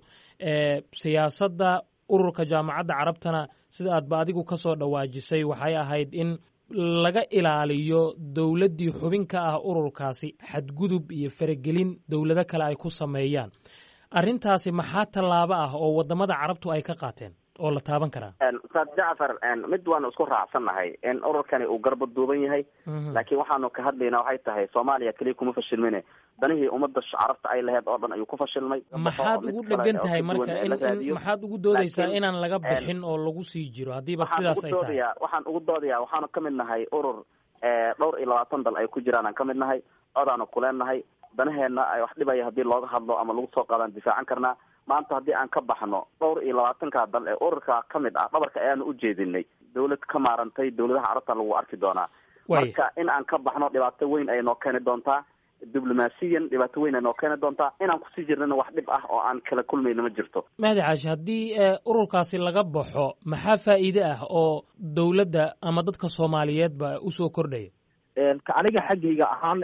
siyaasadda ururka jaamacadda carabtana sida aadba adigu ka soo dhawaajisay waxay ahayd in laga ilaaliyo dowladdii xubin ka ah ururkaasi xadgudub iyo faragelin dowlado kale ay ku sameeyaan arrintaasi maxaa tallaabo ah oo wadamada carabtu ay ka qaateen oo la taaban karaa ustaad jacfar mid waanu isku raacsannahay in ururkani uu garba duuban yahay laakiin waxaanu ka hadlaynaa waxay tahay soomaaliya keliya kuma fashilmine danihii ummadda carabta ay laheyd oo dhan ayuu ku fashilmay maxaad ugu dhegan tahay marka in maxaad ugu doodaysaa inaan laga bixin oo lagu sii jiro haddiiba sidaas ay tahay waxaan ugu doodayaa waxaanu ka mid nahay urur dhowr iyo labaatan dal ay ku jiraan aan ka mid nahay codaanu kuleennahay danaheenna ay wax dhibaya haddii looga hadlo ama lagu soo qaadaan difaacan karnaa maanta haddii aan ka baxno dhowr iyo labaatanka dal ee ururka ka mid ah dhabarka ayaanu u jeedinay dowlad ka maarantay dowladaha carabta lagu arki doonaa marka in aan ka baxno dhibaato weyn ay noo keeni doontaa diblomaasiyan dhibaato weyn ay noo keeni doontaa inaan kusii jirnana wax dhib ah oo aan kala kulmayna ma jirto mahdi caashi haddii ururkaasi laga baxo maxaa faa'iide ah oo dowladda ama dadka soomaaliyeedba usoo kordhaya ka aniga xaggayga ahaan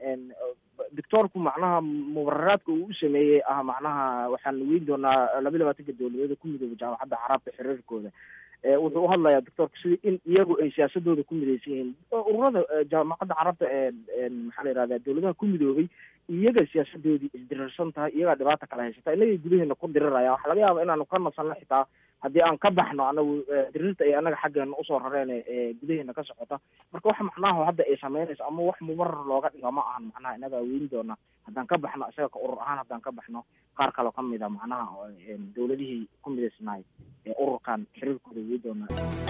doctoorku macnaha mubararaadka uu u sameeyey ah macnaha waxaan weyn doonaa laba iyo labaatanka dowladeeda ku midooba jaamacadda carabta xiriirkooda wuxuu uhadlayaa doctoorka sidii in iyagu ay siyaasadooda ku midaysan yihiin ururada jaamacadda carabta maxaa la yihahda dawladaha ku midoobay iyaga siyaasadoodii isdirirsan tahay iyagaa dhibaata kala haysata inagay gudaheena ku diriraya waxa laga yaaba inaanu ka nasanno xitaa haddii aan ka baxno anagu dirirta ay anaga xaggeena usoo rareen ee gudaheena ka socota marka wax macnaha hadda ay sameynayso ama wax mubarar looga dhigo ma ahan macnaha inaga weyn doona haddaan ka baxno isaga ka urur ahaan haddaan ka baxno qaar kaloo kamid a macnaha dawladihii ku midaysnaay ee ururkan xiriirkooda weyn doona.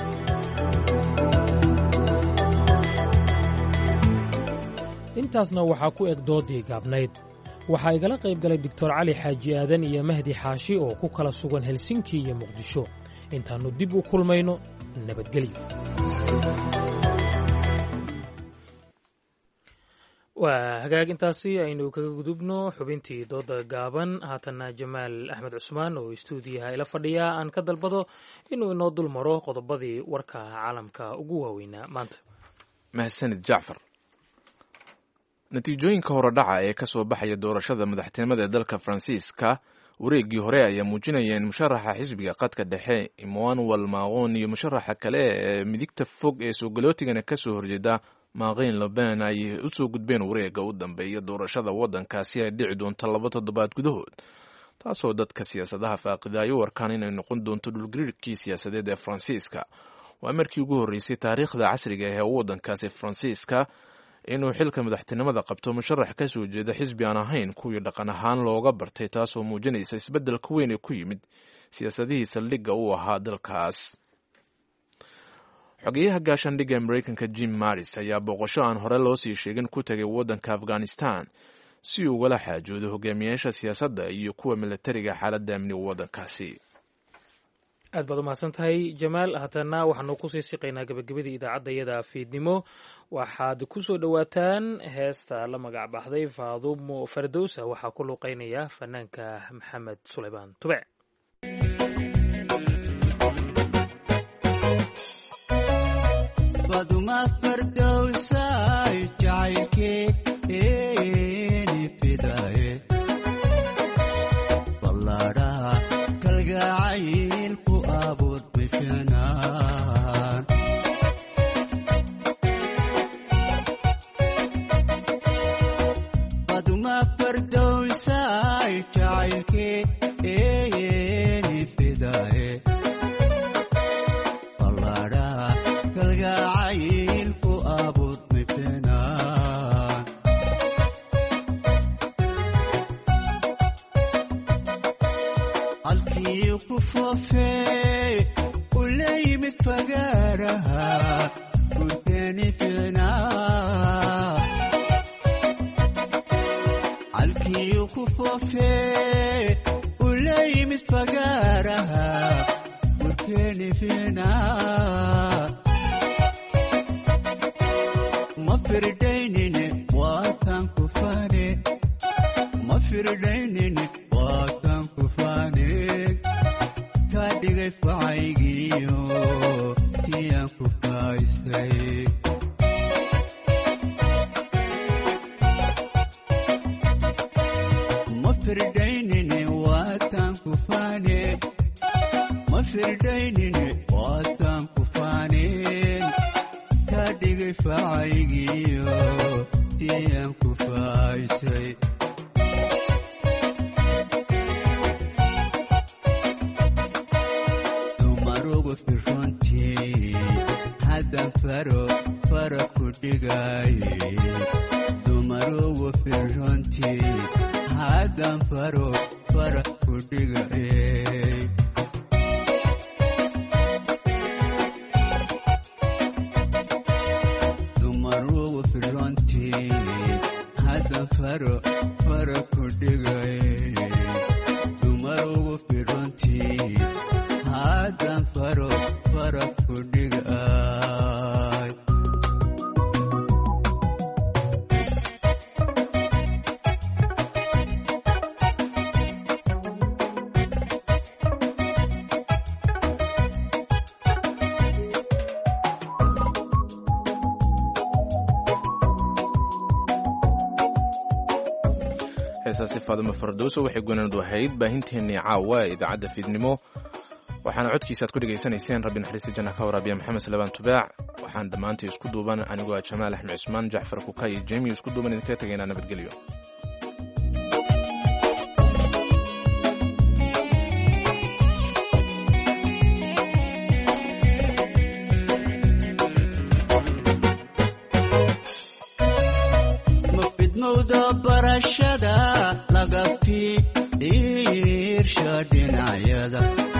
intaasna waxaa ku eg doodii gaabnayd waxaa igala qayb galay doctor cali xaaji aadan iyo mahdi xaashi oo ku kala sugan helsinki iyo muqdisho intaannu dib u kulmayno nabadgelyo. waa hagaag intaasi aynu kaga gudubno xubintii dooda gaaban haatanna jamaal axmed cusmaan oo istuudiyaha ila fadhiya aan ka dalbado inuu inoo dul maro qodobadii warka caalamka ugu waaweynaa maanta. mahadsanid jacfar. natiijooyinka horodhaca ee ka soo baxaya doorashada madaxtinimada ee dalka faransiiska wareeggii hore ayaa muujinaya in musharaxa xisbiga qadka dhexe emmanuel macron iyo musharaxa kale ee midigta fog ee soogolootigana ka soo horjeeda marine le pen ay u soo gudbeen wareegga u dambeeya doorashada waddankaasi ay dhici doonto laba toddobaad gudahood taasoo dadka siyaasadaha faaqida ay u arkaan inay noqon doonto dhulgariirkii siyaasadeed ee faransiiska. waa markii ugu horreysay taariikhda casriga ah ee waddankaasi faransiiska inuu xilka madaxtinimada qabto musharax ka soo jeeda xisbi aan ahayn kuwii dhaqan ahaan looga bartay taasoo muujinaysa isbeddelka weyn ee ku yimid siyaasadihii saldhigga u ahaa dalkaas. xogeyaha gaashaandhigga maraykanka jim maris ayaa booqasho aan hore loo sii sheegin ku tagay waddanka afghanistan si uu ugala xaajoodo hogaamiyaasha siyaasadda iyo kuwa milatariga xaaladda amniga waddankaasi. aad baad u mahadsan tahay jamaal. haatana waxaanu kusii siqaynaa gabagabadii idaacadda iyada fiidnimo waxaad ku soo dhowaataan heesta la magac baxday faadumo fardowsa waxaa ku luuqeynaya fanaanka maxamed sulaymaan tube. heesaasi faadimo fardowso waxay gunaanadu ahayd baahinteennii caawa ee idaacadda fiidnimo waxaana codkiisa aad ku dhegaysanayseen rabbi naxariista janna ka waraabiya maxamed salebaan tubaac waxaan dhammaantii isku duuban anigoo ah jamaal axmed cismaan jacfar kuka iyo jemi isku duuban idinkaga tegaynaa nabadgelyo. barashada laga fiirsha dhinacyada